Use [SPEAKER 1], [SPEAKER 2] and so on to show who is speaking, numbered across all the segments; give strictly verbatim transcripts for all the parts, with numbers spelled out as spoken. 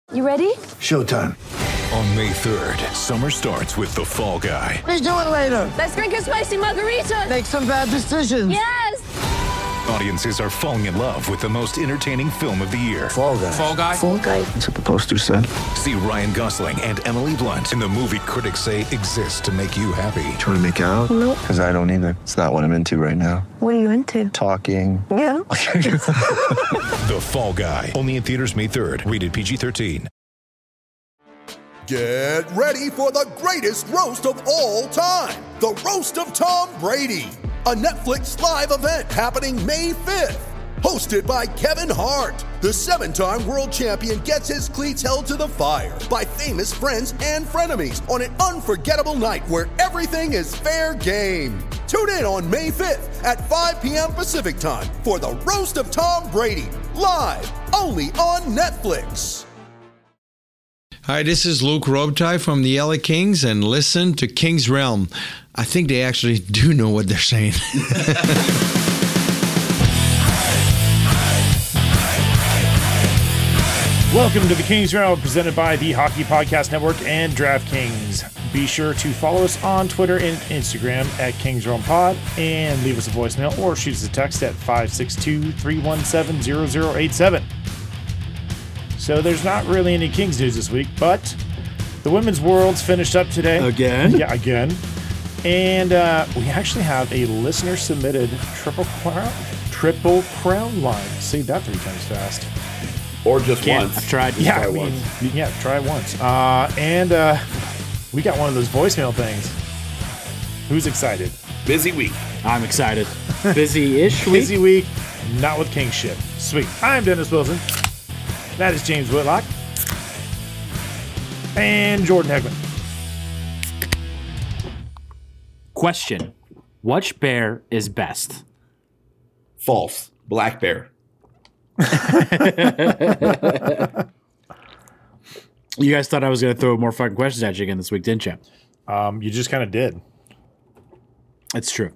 [SPEAKER 1] You ready?
[SPEAKER 2] Showtime.
[SPEAKER 3] On May third, summer starts with The Fall Guy.
[SPEAKER 2] Let's do it later.
[SPEAKER 1] Let's drink a spicy margarita.
[SPEAKER 2] Make some bad decisions.
[SPEAKER 1] Yes!
[SPEAKER 3] Audiences are falling in love with the most entertaining film of the year.
[SPEAKER 2] Fall Guy.
[SPEAKER 3] Fall Guy?
[SPEAKER 1] Fall Guy.
[SPEAKER 2] That's what the poster said.
[SPEAKER 3] See Ryan Gosling and Emily Blunt in the movie critics say exists to make you happy.
[SPEAKER 2] Trying to make it out?
[SPEAKER 1] Nope.
[SPEAKER 2] Because I don't either. It's not what I'm into right now.
[SPEAKER 1] What are you into?
[SPEAKER 2] Talking.
[SPEAKER 1] Yeah.
[SPEAKER 3] The Fall Guy. Only in theaters May third. Rated P G thirteen.
[SPEAKER 4] Get ready for the greatest roast of all time. The Roast of Tom Brady. A Netflix live event happening May fifth. Hosted by Kevin Hart. The seven-time world champion gets his cleats held to the fire by famous friends and frenemies on an unforgettable night where everything is fair game. Tune in on May fifth at five p.m. Pacific time for the Roast of Tom Brady. Live only on Netflix.
[SPEAKER 5] Hi, this is Luke Robitaille from the L A Kings, and listen to King's Realm. I think they actually do know what they're saying.
[SPEAKER 6] Welcome to the King's Realm, presented by the Hockey Podcast Network and DraftKings. Be sure to follow us on Twitter and Instagram at King's Realm Pod, and leave us a voicemail or shoot us a text at five six two, three one seven, zero zero eight seven. So there's not really any Kings news this week, but the Women's Worlds finished up today.
[SPEAKER 7] Again?
[SPEAKER 6] Yeah, again. And uh, we actually have a listener-submitted triple crown, triple crown line. Say that three times fast.
[SPEAKER 7] Or just
[SPEAKER 6] Can't.
[SPEAKER 7] once.
[SPEAKER 6] I've tried. Yeah,
[SPEAKER 7] try
[SPEAKER 6] I mean,
[SPEAKER 7] once.
[SPEAKER 6] yeah, try once. Uh, and uh, we got one of those voicemail things. Who's excited?
[SPEAKER 7] Busy week.
[SPEAKER 8] I'm excited. Busy-ish week?
[SPEAKER 6] Busy week, not with King shit. Sweet. I'm Dennis Wilson. That is James Whitlock. And Jordan Hegman.
[SPEAKER 8] Question. Which bear is best?
[SPEAKER 7] False. Black bear.
[SPEAKER 8] You guys thought I was going to throw more fucking questions at you again this week, didn't you?
[SPEAKER 6] Um, you just kind of did.
[SPEAKER 8] It's true.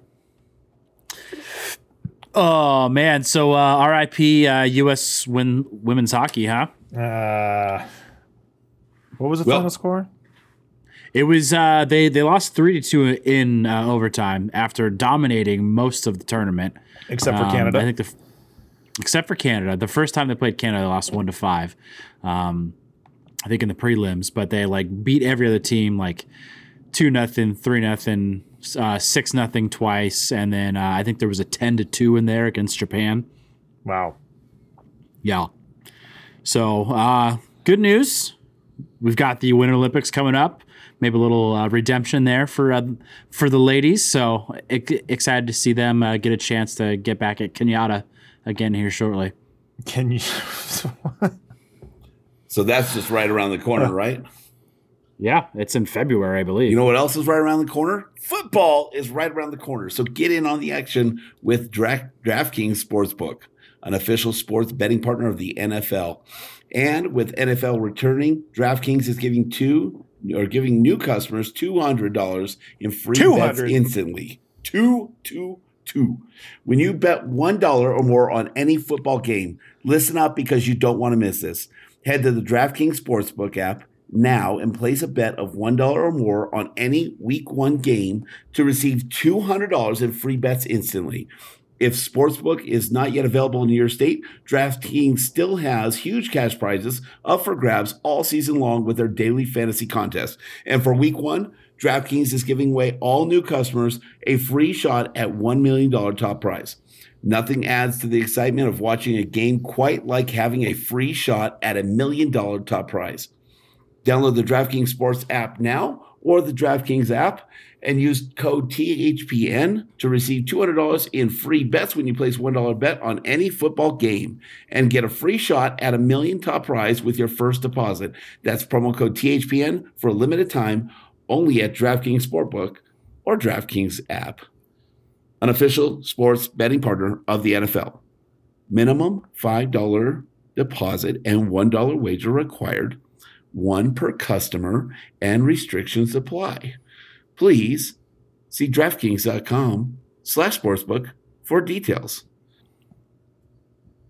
[SPEAKER 8] Oh, man. So uh, R I P uh, U S win- women's hockey, huh?
[SPEAKER 6] Uh, what was the
[SPEAKER 7] Well-
[SPEAKER 6] final score?
[SPEAKER 8] It was uh, they they lost three to two in uh, overtime after dominating most of the tournament,
[SPEAKER 6] Except for
[SPEAKER 8] Um,
[SPEAKER 6] Canada.
[SPEAKER 8] I think the except for Canada, the first time they played Canada, they lost one to five. Um, I think in the prelims, but they like beat every other team like two nothing, three nothing, uh, six nothing twice, and then uh, I think there was a ten to two in there against Japan.
[SPEAKER 6] Wow.
[SPEAKER 8] Yeah. So uh, good news. We've got the Winter Olympics coming up. Maybe a little uh, redemption there for uh, for the ladies. So e- excited to see them uh, get a chance to get back at Kenyatta again here shortly.
[SPEAKER 6] Can you?
[SPEAKER 7] So that's just right around the corner, right?
[SPEAKER 8] Yeah, it's in February, I believe.
[SPEAKER 7] You know what else is right around the corner? Football is right around the corner. So get in on the action with Dra- DraftKings Sportsbook, an official sports betting partner of the N F L. And with N F L returning, DraftKings is giving two or giving new customers two hundred dollars in free
[SPEAKER 6] two
[SPEAKER 7] bets
[SPEAKER 6] hundred
[SPEAKER 7] instantly. Two, two, two. When you bet one dollar or more on any football game, listen up because you don't want to miss this. Head to the DraftKings Sportsbook app now and place a bet of one dollar or more on any week one game to receive two hundred dollars in free bets instantly. If Sportsbook is not yet available in your state, DraftKings still has huge cash prizes up for grabs all season long with their daily fantasy contest. And for week one, DraftKings is giving away all new customers a free shot at one million dollars top prize. Nothing adds to the excitement of watching a game quite like having a free shot at a million dollar top prize. Download the DraftKings Sports app now or the DraftKings app and use code T H P N to receive two hundred dollars in free bets when you place one dollar bet on any football game and get a free shot at a million top prize with your first deposit. That's promo code T H P N for a limited time only at DraftKings Sportbook or DraftKings app. An official sports betting partner of the N F L. Minimum five dollars deposit and one dollar wager required. One per customer, and restrictions apply. Please see DraftKings.com slash sportsbook for details.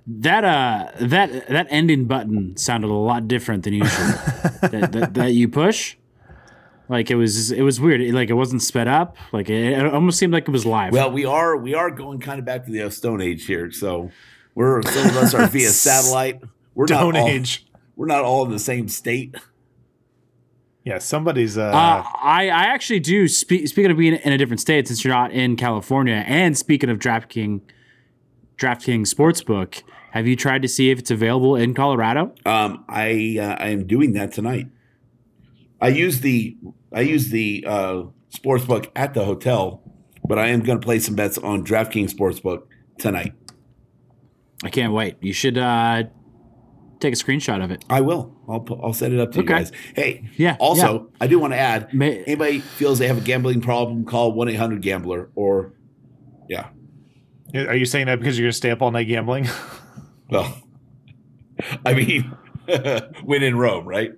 [SPEAKER 8] That uh that that ending button sounded a lot different than usual. that, that, that you push, like it was it was weird. It, like it wasn't sped up. Like it, it almost seemed like it was live.
[SPEAKER 7] Well, we are we are going kind of back to the Stone Age here. So we're some of us are via satellite. We're
[SPEAKER 6] Stone
[SPEAKER 7] not all,
[SPEAKER 6] Age.
[SPEAKER 7] We're not all in the same state.
[SPEAKER 6] Yeah, somebody's. Uh,
[SPEAKER 8] uh, I I actually do. Speak, speaking of being in a different state, since you're not in California, and speaking of DraftKings, DraftKings Sportsbook. Have you tried to see if it's available in Colorado?
[SPEAKER 7] Um, I uh, I am doing that tonight. I use the I use the uh, sportsbook at the hotel, but I am going to play some bets on DraftKings Sportsbook tonight.
[SPEAKER 8] I can't wait. You should uh, take a screenshot of it.
[SPEAKER 7] I will. I'll pu- I'll set it up to
[SPEAKER 8] Okay.
[SPEAKER 7] you guys. Hey,
[SPEAKER 8] Yeah,
[SPEAKER 7] Also,
[SPEAKER 8] yeah.
[SPEAKER 7] I do want to add.
[SPEAKER 8] May-
[SPEAKER 7] anybody feels they have a gambling problem, call one eight hundred gambler or yeah.
[SPEAKER 6] are you saying that because you're going to stay up all night gambling?
[SPEAKER 7] Well, I mean, when in Rome, right?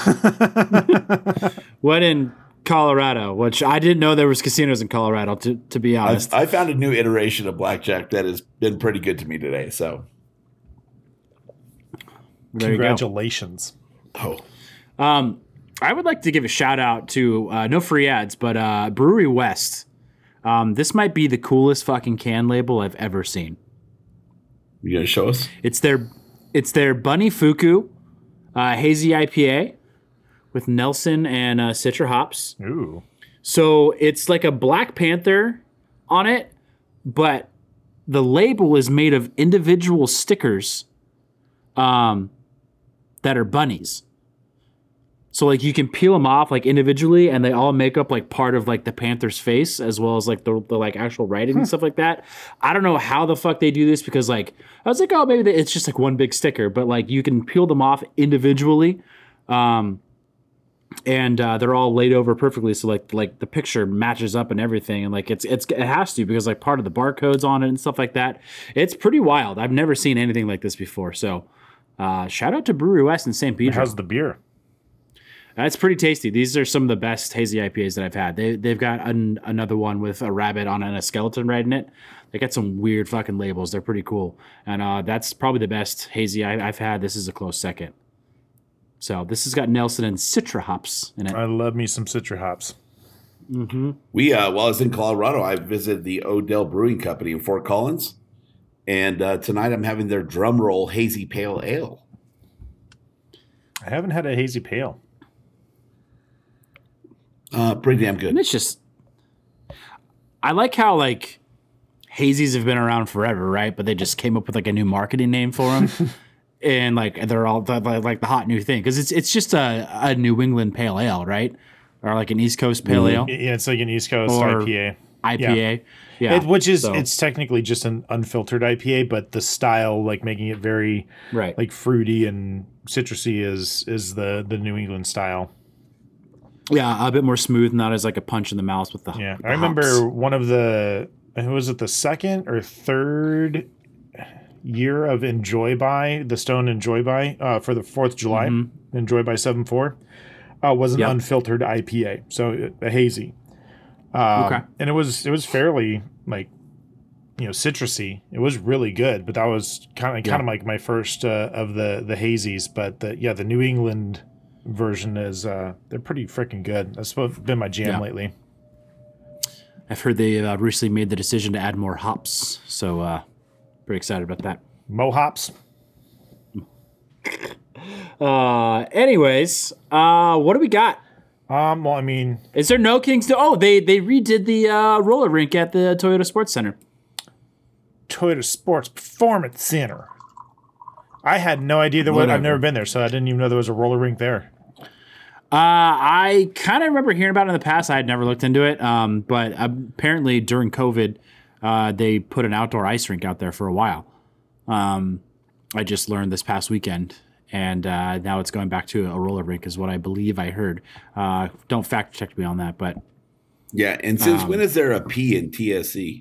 [SPEAKER 8] What in Colorado? Which I didn't know there was casinos in Colorado. To to be
[SPEAKER 7] I've,
[SPEAKER 8] honest,
[SPEAKER 7] I found a new iteration of blackjack that has been pretty good to me today. So,
[SPEAKER 8] there you go.
[SPEAKER 6] Congratulations.
[SPEAKER 7] oh,
[SPEAKER 8] Um, I would like to give a shout out to uh, no free ads, but uh, Brewery West. Um, this might be the coolest fucking can label I've ever seen.
[SPEAKER 7] you gonna show us?
[SPEAKER 8] It's their it's their Bunny Fuku uh, hazy I P A with Nelson and uh, Citra hops.
[SPEAKER 6] Ooh.
[SPEAKER 8] So it's like a Black Panther on it, but the label is made of individual stickers um, that are bunnies. So like you can peel them off like individually, and they all make up like part of like the Panther's face, as well as like the, the like actual writing and stuff like that. I don't know how the fuck they do this, because like I was like, oh, maybe they, it's just like one big sticker, but like you can peel them off individually, um, and uh, they're all laid over perfectly. So like like the picture matches up and everything, and like it's it's it has to, because like part of the barcodes on it and stuff like that. It's pretty wild. I've never seen anything like this before. So uh, shout out to Brewery West in Saint Pedro.
[SPEAKER 6] How's the beer?
[SPEAKER 8] That's pretty tasty. These are some of the best hazy I P As that I've had. They, they've got an, another one with a rabbit on it and a skeleton riding it. They got some weird fucking labels. They're pretty cool. And uh, that's probably the best hazy I, I've had. This is a close second. So this has got Nelson and Citra hops in it.
[SPEAKER 6] I love me some Citra hops.
[SPEAKER 8] Mm-hmm.
[SPEAKER 7] We uh, while I was in Colorado, I visited the Odell Brewing Company in Fort Collins, and uh, tonight I'm having their Drum Roll Hazy Pale Ale.
[SPEAKER 6] I haven't had a hazy pale.
[SPEAKER 7] Uh, pretty damn good.
[SPEAKER 8] And it's just, I like how like hazies have been around forever, right? But they just came up with like a new marketing name for them. And like they're all they're like the hot new thing, because it's it's just a, a New England pale ale, right? Or like an East Coast pale ale,
[SPEAKER 6] Yeah, it's like an East Coast
[SPEAKER 8] Or
[SPEAKER 6] I P A.
[SPEAKER 8] I P A, yeah.
[SPEAKER 6] It, which is
[SPEAKER 8] So-
[SPEAKER 6] it's technically just an unfiltered I P A, but the style, like making it very
[SPEAKER 8] right.
[SPEAKER 6] like fruity and citrusy, is is the the New England style.
[SPEAKER 8] Yeah, a bit more smooth, not as like a punch in the mouth with the.
[SPEAKER 6] Yeah,
[SPEAKER 8] the
[SPEAKER 6] I remember
[SPEAKER 8] hops.
[SPEAKER 6] one of the who was it the second or third year of Enjoy By, the Stone Enjoy By uh, for the Fourth of July,
[SPEAKER 8] Mm-hmm.
[SPEAKER 6] Enjoy By seven four uh, was an
[SPEAKER 8] Yep.
[SPEAKER 6] unfiltered I P A, so a hazy. Um,
[SPEAKER 8] Okay.
[SPEAKER 6] and it was it was fairly like you know citrusy. It was really good, but that was kind of
[SPEAKER 8] Yeah.
[SPEAKER 6] kind of like my first uh, of the the hazies. But the, yeah, the New England version is uh, they're pretty freaking good. That's what been my jam
[SPEAKER 8] Yeah.
[SPEAKER 6] lately.
[SPEAKER 8] I've heard they uh, recently made the decision to add more hops, so uh, pretty excited about that.
[SPEAKER 6] Mo hops.
[SPEAKER 8] Uh, anyways, uh, what do we got?
[SPEAKER 6] Um, well, I mean,
[SPEAKER 8] Is there no Kings? Oh, they they redid the uh, roller rink at the Toyota Sports Center.
[SPEAKER 6] Toyota Sports Performance Center. I had no idea there was. I've
[SPEAKER 8] Whatever.
[SPEAKER 6] never been there, so I didn't even know there was a roller rink there.
[SPEAKER 8] Uh, I kind of remember hearing about it in the past. I had never looked into it, um, but apparently during COVID, uh, they put an outdoor ice rink out there for a while. Um, I just learned this past weekend, and uh, now it's going back to a roller rink, is what I believe I heard. Uh, don't fact check me on that, but
[SPEAKER 7] Yeah, and since
[SPEAKER 8] Um,
[SPEAKER 7] when is there a P in T S C?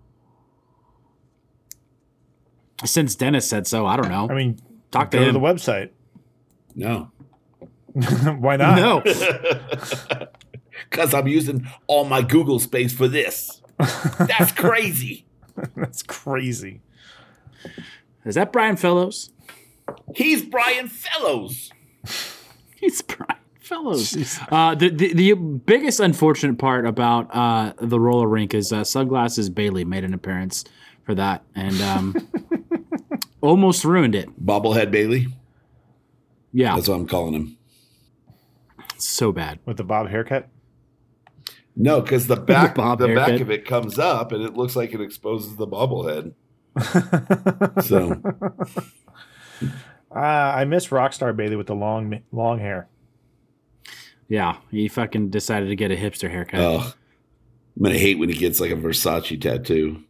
[SPEAKER 8] since Dennis said so, I don't know.
[SPEAKER 6] I mean,
[SPEAKER 8] Talk to
[SPEAKER 6] go to
[SPEAKER 8] him.
[SPEAKER 6] the website.
[SPEAKER 7] No,
[SPEAKER 6] Why not?
[SPEAKER 8] No.
[SPEAKER 7] because I'm using all my Google space for this. That's crazy.
[SPEAKER 6] That's crazy.
[SPEAKER 8] Is that Brian Fellows?
[SPEAKER 7] He's Brian Fellows.
[SPEAKER 8] He's Brian Fellows. Uh, the, the the biggest unfortunate part about uh, the roller rink is uh, Sunglasses Bailey made an appearance for that and um, almost ruined it.
[SPEAKER 7] Bobblehead Bailey.
[SPEAKER 8] Yeah,
[SPEAKER 7] That's what I'm calling him.
[SPEAKER 8] so bad.
[SPEAKER 6] With the bob haircut?
[SPEAKER 7] No, because the back
[SPEAKER 8] Bob
[SPEAKER 7] the back
[SPEAKER 8] haircut.
[SPEAKER 7] of it comes up and it looks like it exposes the bobblehead. So
[SPEAKER 6] Uh, I miss Rockstar Bailey with the long long hair.
[SPEAKER 8] Yeah, he fucking decided to get a hipster haircut.
[SPEAKER 7] oh, I'm gonna hate when he gets like a Versace tattoo.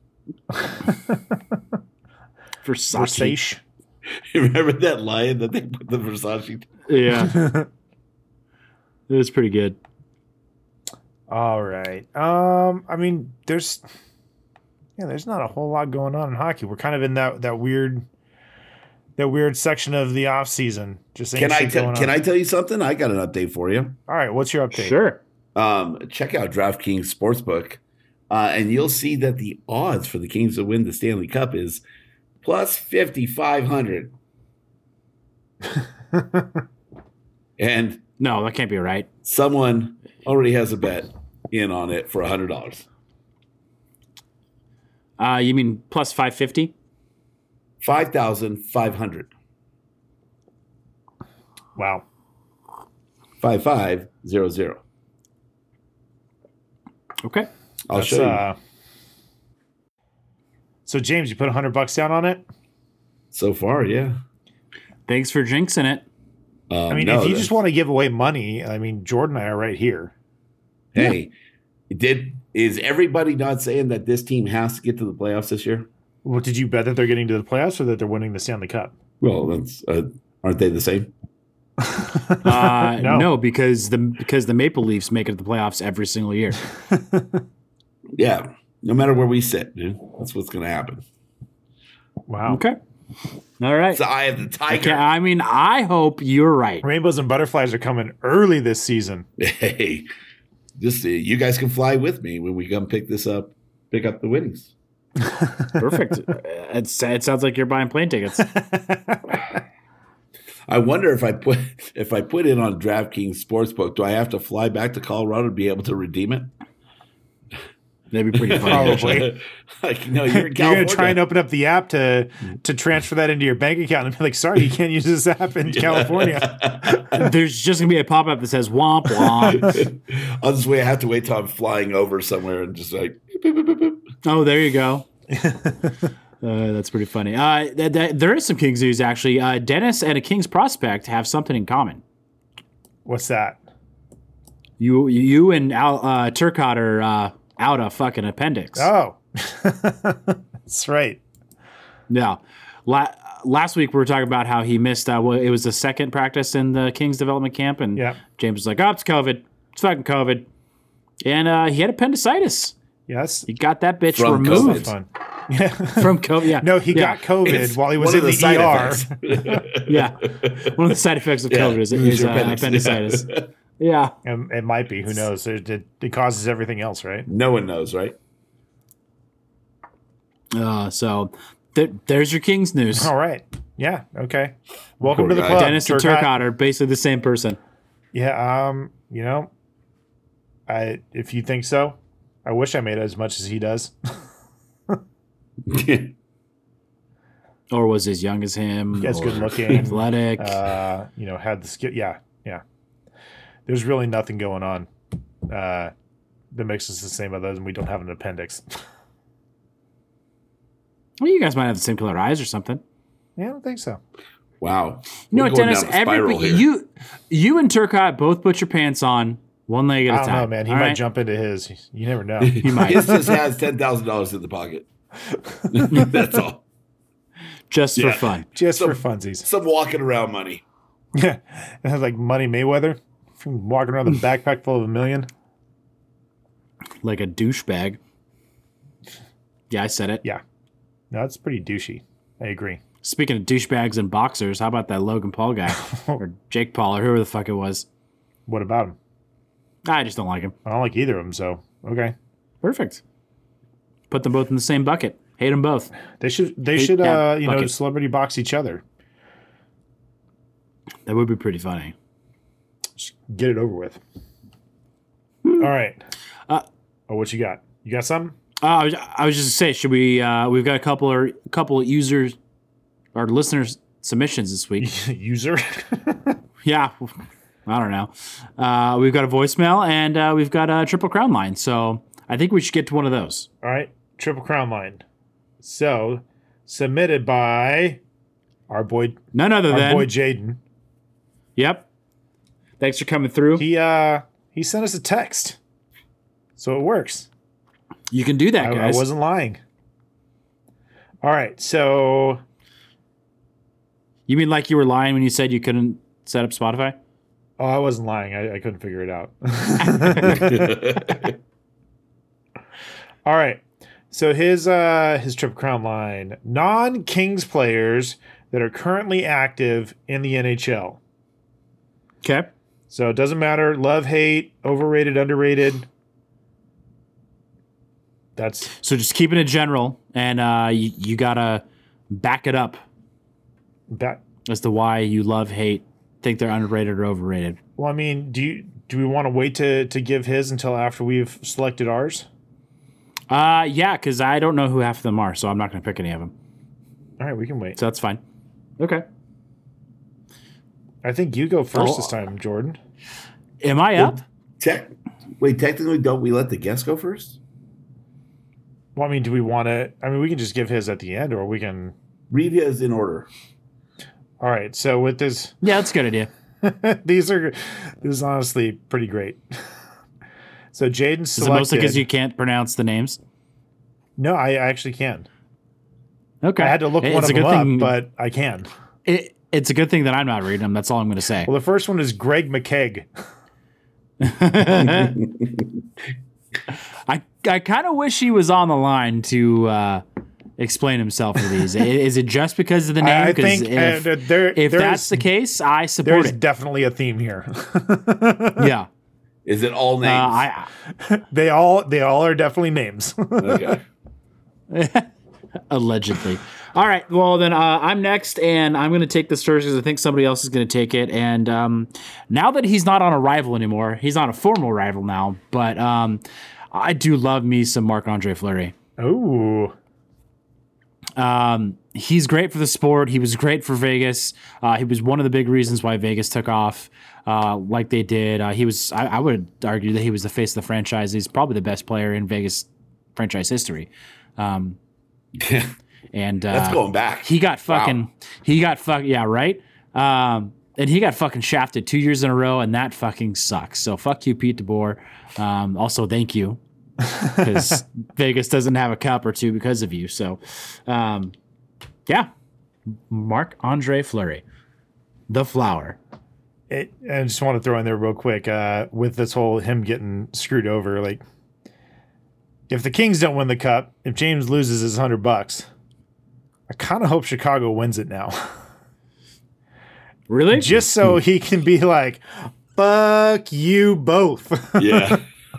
[SPEAKER 8] Versace.
[SPEAKER 6] Versace.
[SPEAKER 7] You remember that lion that they put the Versace?
[SPEAKER 8] Yeah. It was pretty good.
[SPEAKER 6] All right. Um, I mean, there's yeah, there's not a whole lot going on in hockey. We're kind of in that that weird that weird section of the off season. Just ain't
[SPEAKER 7] Can I
[SPEAKER 6] shit
[SPEAKER 7] te-
[SPEAKER 6] going
[SPEAKER 7] can
[SPEAKER 6] on.
[SPEAKER 7] I tell you something? I got an update for you.
[SPEAKER 6] All right, what's your update?
[SPEAKER 8] Sure.
[SPEAKER 7] Um, check out DraftKings Sportsbook, uh, and you'll see that the odds for the Kings to win the Stanley Cup is plus fifty-five hundred. And
[SPEAKER 8] No, that can't be right.
[SPEAKER 7] someone already has a bet in on it for one hundred dollars.
[SPEAKER 8] Uh, you mean plus five fifty?
[SPEAKER 7] five thousand five hundred.
[SPEAKER 6] Wow.
[SPEAKER 7] five five zero zero.
[SPEAKER 8] Okay.
[SPEAKER 7] I'll
[SPEAKER 6] That's,
[SPEAKER 7] show you.
[SPEAKER 6] uh, so James, you put a hundred bucks down on it?
[SPEAKER 7] So far, yeah.
[SPEAKER 8] Thanks for jinxing it.
[SPEAKER 7] Um,
[SPEAKER 6] I mean,
[SPEAKER 7] no,
[SPEAKER 6] if you
[SPEAKER 7] that-
[SPEAKER 6] just want to give away money, I mean, Jordan and I are right here.
[SPEAKER 7] hey, did is everybody not saying that this team has to get to the playoffs this year?
[SPEAKER 6] Well, did you bet that they're getting to the playoffs or that they're winning the Stanley Cup?
[SPEAKER 7] Well, that's uh, aren't they the same?
[SPEAKER 8] Uh,
[SPEAKER 6] No.
[SPEAKER 8] no. because the because the Maple Leafs make it to the playoffs every single year.
[SPEAKER 7] Yeah, no matter where we sit, dude, that's what's going to happen.
[SPEAKER 6] Wow.
[SPEAKER 8] Okay. All right.
[SPEAKER 7] It's the eye of the
[SPEAKER 8] Okay,
[SPEAKER 7] tiger.
[SPEAKER 8] I mean, I hope you're right.
[SPEAKER 6] Rainbows and butterflies are coming early this season.
[SPEAKER 7] Hey, just uh, you guys can fly with me when we come pick this up, pick up the winnings.
[SPEAKER 8] Perfect. It's, it sounds like you're buying plane tickets.
[SPEAKER 7] I wonder if I put if I put it on DraftKings Sportsbook, do I have to fly back to Colorado to be able to redeem it?
[SPEAKER 8] That'd be pretty funny.
[SPEAKER 6] Probably.
[SPEAKER 7] Like, no, you're in
[SPEAKER 6] You're going
[SPEAKER 7] California.
[SPEAKER 6] to try and open up the app to to transfer that into your bank account and be like, sorry, you can't use this app in California.
[SPEAKER 8] There's just going to be a pop up that says womp womp.
[SPEAKER 7] I'll just wait. I have to wait till I'm flying over somewhere and just like. Boop, boop, boop, boop.
[SPEAKER 8] Oh, there you go. Uh, that's pretty funny. Uh, th- th- there is some Kings news, actually. Uh, Dennis and a Kings prospect have something in common.
[SPEAKER 6] What's that?
[SPEAKER 8] You you and Al, uh, Turcotte are uh, out a fucking appendix.
[SPEAKER 6] Oh, that's right.
[SPEAKER 8] Yeah. La- last week we were talking about how he missed, uh, well, it was the second practice in the Kings development camp, and
[SPEAKER 6] Yeah.
[SPEAKER 8] James was like, oh, it's COVID. It's fucking COVID. And uh, he had appendicitis.
[SPEAKER 6] Yes.
[SPEAKER 8] He got that bitch
[SPEAKER 7] From
[SPEAKER 8] removed
[SPEAKER 6] Fun.
[SPEAKER 8] from COVID. Yeah.
[SPEAKER 6] No, he
[SPEAKER 8] yeah.
[SPEAKER 6] got COVID
[SPEAKER 7] It's
[SPEAKER 6] while he was
[SPEAKER 7] one
[SPEAKER 6] in
[SPEAKER 7] of
[SPEAKER 6] the,
[SPEAKER 7] side
[SPEAKER 6] E R.
[SPEAKER 7] effects.
[SPEAKER 8] Yeah. One of the side effects of
[SPEAKER 7] Yeah,
[SPEAKER 8] COVID is,
[SPEAKER 7] lose
[SPEAKER 8] is
[SPEAKER 7] your
[SPEAKER 8] uh,
[SPEAKER 7] appendix.
[SPEAKER 8] appendicitis. Yeah.
[SPEAKER 6] And it might be. Who knows? It, it, it causes everything else, right?
[SPEAKER 7] No one knows, right?
[SPEAKER 8] Uh, so th- there's your Kings news.
[SPEAKER 6] All right. Yeah. Okay. Welcome
[SPEAKER 7] Poor
[SPEAKER 6] to the
[SPEAKER 7] guy.
[SPEAKER 6] club.
[SPEAKER 8] Dennis and
[SPEAKER 6] Turcotte.
[SPEAKER 8] Turcotte are basically the same person.
[SPEAKER 6] Yeah. Um. You know, I if you think so, I wish I made as much as he does.
[SPEAKER 8] Or was as young as him.
[SPEAKER 6] Guy's
[SPEAKER 8] or
[SPEAKER 6] good looking.
[SPEAKER 8] Athletic.
[SPEAKER 6] Uh. You know, had the skill. Yeah. Yeah. There's really nothing going on. Uh, that makes us the same other than we don't have an appendix.
[SPEAKER 8] Well, you guys might have the same color eyes or something.
[SPEAKER 6] Yeah, I don't think so.
[SPEAKER 7] Wow.
[SPEAKER 8] You know
[SPEAKER 7] We're
[SPEAKER 8] what,
[SPEAKER 7] going
[SPEAKER 8] Dennis?
[SPEAKER 7] down a spiral
[SPEAKER 8] Everybody,
[SPEAKER 7] here.
[SPEAKER 8] you, you and Turcotte both put your pants on one leg at
[SPEAKER 6] I
[SPEAKER 8] a
[SPEAKER 6] don't
[SPEAKER 8] time.
[SPEAKER 6] know, man. He
[SPEAKER 8] all
[SPEAKER 6] might
[SPEAKER 8] right?
[SPEAKER 6] jump into his. You never know.
[SPEAKER 8] He might.
[SPEAKER 7] His just has ten thousand dollars in the pocket. That's all.
[SPEAKER 8] Just
[SPEAKER 7] Yeah.
[SPEAKER 8] for fun.
[SPEAKER 6] Just
[SPEAKER 7] Some-
[SPEAKER 6] for funsies.
[SPEAKER 7] Some walking around money.
[SPEAKER 6] Yeah. It has like Money Mayweather walking around with a backpack full of a million.
[SPEAKER 8] Like a douchebag. Yeah, I said it.
[SPEAKER 6] Yeah. No, that's pretty douchey. I agree.
[SPEAKER 8] Speaking of douchebags and boxers, how about that Logan Paul guy? Or Jake Paul, or whoever the fuck it was.
[SPEAKER 6] What about him?
[SPEAKER 8] I just don't like him.
[SPEAKER 6] I don't like either of them, so okay.
[SPEAKER 8] Perfect. Put them both in the same bucket. Hate them both.
[SPEAKER 6] They should they
[SPEAKER 8] Hate
[SPEAKER 6] should
[SPEAKER 8] that
[SPEAKER 6] uh, you know
[SPEAKER 8] bucket.
[SPEAKER 6] celebrity box each other.
[SPEAKER 8] That would be pretty funny.
[SPEAKER 6] Just get it over with. All right.
[SPEAKER 8] Uh,
[SPEAKER 6] oh, what you got? You got something?
[SPEAKER 8] Uh, I was, I was just to say, should we? Uh, we've got a couple or a couple of users or listeners submissions this week.
[SPEAKER 6] User.
[SPEAKER 8] Yeah, I don't know. Uh, we've got a voicemail and uh, we've got a Triple Crown line. So I think we should get to one of those.
[SPEAKER 6] All right, Triple Crown line. So submitted by our boy,
[SPEAKER 8] none other
[SPEAKER 6] our
[SPEAKER 8] than
[SPEAKER 6] boy Jaden.
[SPEAKER 8] Yep. Thanks for coming through.
[SPEAKER 6] He uh he sent us a text, so it works.
[SPEAKER 8] You can do that,
[SPEAKER 6] I,
[SPEAKER 8] guys.
[SPEAKER 6] I wasn't lying. All right, so
[SPEAKER 8] you mean like you were lying when you said you couldn't set up Spotify?
[SPEAKER 6] Oh, I wasn't lying. I, I couldn't figure it out. All right. So his uh, his Triple Crown line: non-Kings players that are currently active in the N H L.
[SPEAKER 8] Okay.
[SPEAKER 6] So it doesn't matter. Love, hate, overrated, underrated. That's
[SPEAKER 8] so just keeping it general, and uh, you, you gotta back it up
[SPEAKER 6] back
[SPEAKER 8] as to why you love, hate, think they're underrated or overrated.
[SPEAKER 6] Well, I mean, do you do we want to wait to to give his until after we've selected ours?
[SPEAKER 8] Uh, yeah, because I don't know who half of them are, so I'm not going to pick any of them.
[SPEAKER 6] All right, we can wait.
[SPEAKER 8] So that's fine. Okay.
[SPEAKER 6] I think you go first
[SPEAKER 8] Oh.
[SPEAKER 6] this time, Jordan.
[SPEAKER 8] Am I
[SPEAKER 7] Well,
[SPEAKER 8] up?
[SPEAKER 7] Tech, wait, technically, don't we let the guest go first?
[SPEAKER 6] Well, I mean, do we want to? I mean, we can just give his at the end, or we can
[SPEAKER 7] read his in order.
[SPEAKER 6] All right. So with this,
[SPEAKER 8] yeah, that's a good idea.
[SPEAKER 6] these are this is honestly pretty great. So Jaden
[SPEAKER 8] Is it
[SPEAKER 6] selected.
[SPEAKER 8] mostly because you can't pronounce the names?
[SPEAKER 6] No, I actually can.
[SPEAKER 8] Okay.
[SPEAKER 6] I had to look
[SPEAKER 8] It's
[SPEAKER 6] one
[SPEAKER 8] a
[SPEAKER 6] of them
[SPEAKER 8] good
[SPEAKER 6] up,
[SPEAKER 8] thing-
[SPEAKER 6] but I can.
[SPEAKER 8] It, it's a good thing that I'm not reading them. That's all I'm going to say.
[SPEAKER 6] Well, the first one is Greg McKegg.
[SPEAKER 8] I I kind of wish he was on the line to uh, explain himself for these. I- Is it just because of the name?
[SPEAKER 6] I
[SPEAKER 8] 'Cause
[SPEAKER 6] think
[SPEAKER 8] if,
[SPEAKER 6] uh, there,
[SPEAKER 8] if
[SPEAKER 6] there's,
[SPEAKER 8] that's the case, I support
[SPEAKER 6] there's
[SPEAKER 8] it.
[SPEAKER 6] definitely a theme here.
[SPEAKER 8] Yeah.
[SPEAKER 7] Is it all
[SPEAKER 8] Uh,
[SPEAKER 7] names?
[SPEAKER 8] I
[SPEAKER 6] they all they all are definitely names.
[SPEAKER 7] okay.
[SPEAKER 8] Allegedly. All right. Well, then uh, I'm next, and I'm going to take this first because I think somebody else is going to take it. And um, now that he's not on a rival anymore, he's on a formal rival now. But um, I do love me some Marc-Andre Fleury.
[SPEAKER 6] Ooh.
[SPEAKER 8] Um, he's great for the sport. He was great for Vegas. Uh, he was one of the big reasons why Vegas took off uh, like they did. Uh, he was, I, I would argue that he was the face of the franchise. He's probably the best player in Vegas franchise history. Um, and uh,
[SPEAKER 7] That's going back.
[SPEAKER 8] He got fucking,
[SPEAKER 7] Wow.
[SPEAKER 8] he got fuck, yeah, right. Um, and he got fucking shafted two years in a row, and that fucking sucks. So fuck you, Pete DeBoer. Um, also, thank you. Because Vegas doesn't have a cup or two because of you. So, um, yeah, Marc-Andre Fleury, the flower.
[SPEAKER 6] It, I just want to throw in there real quick uh, with this whole him getting screwed over. Like, if the Kings don't win the cup, if James loses his hundred bucks, I kind of hope Chicago wins it now,
[SPEAKER 8] Really?
[SPEAKER 6] just so he can be like, "Fuck you both."
[SPEAKER 7] Yeah.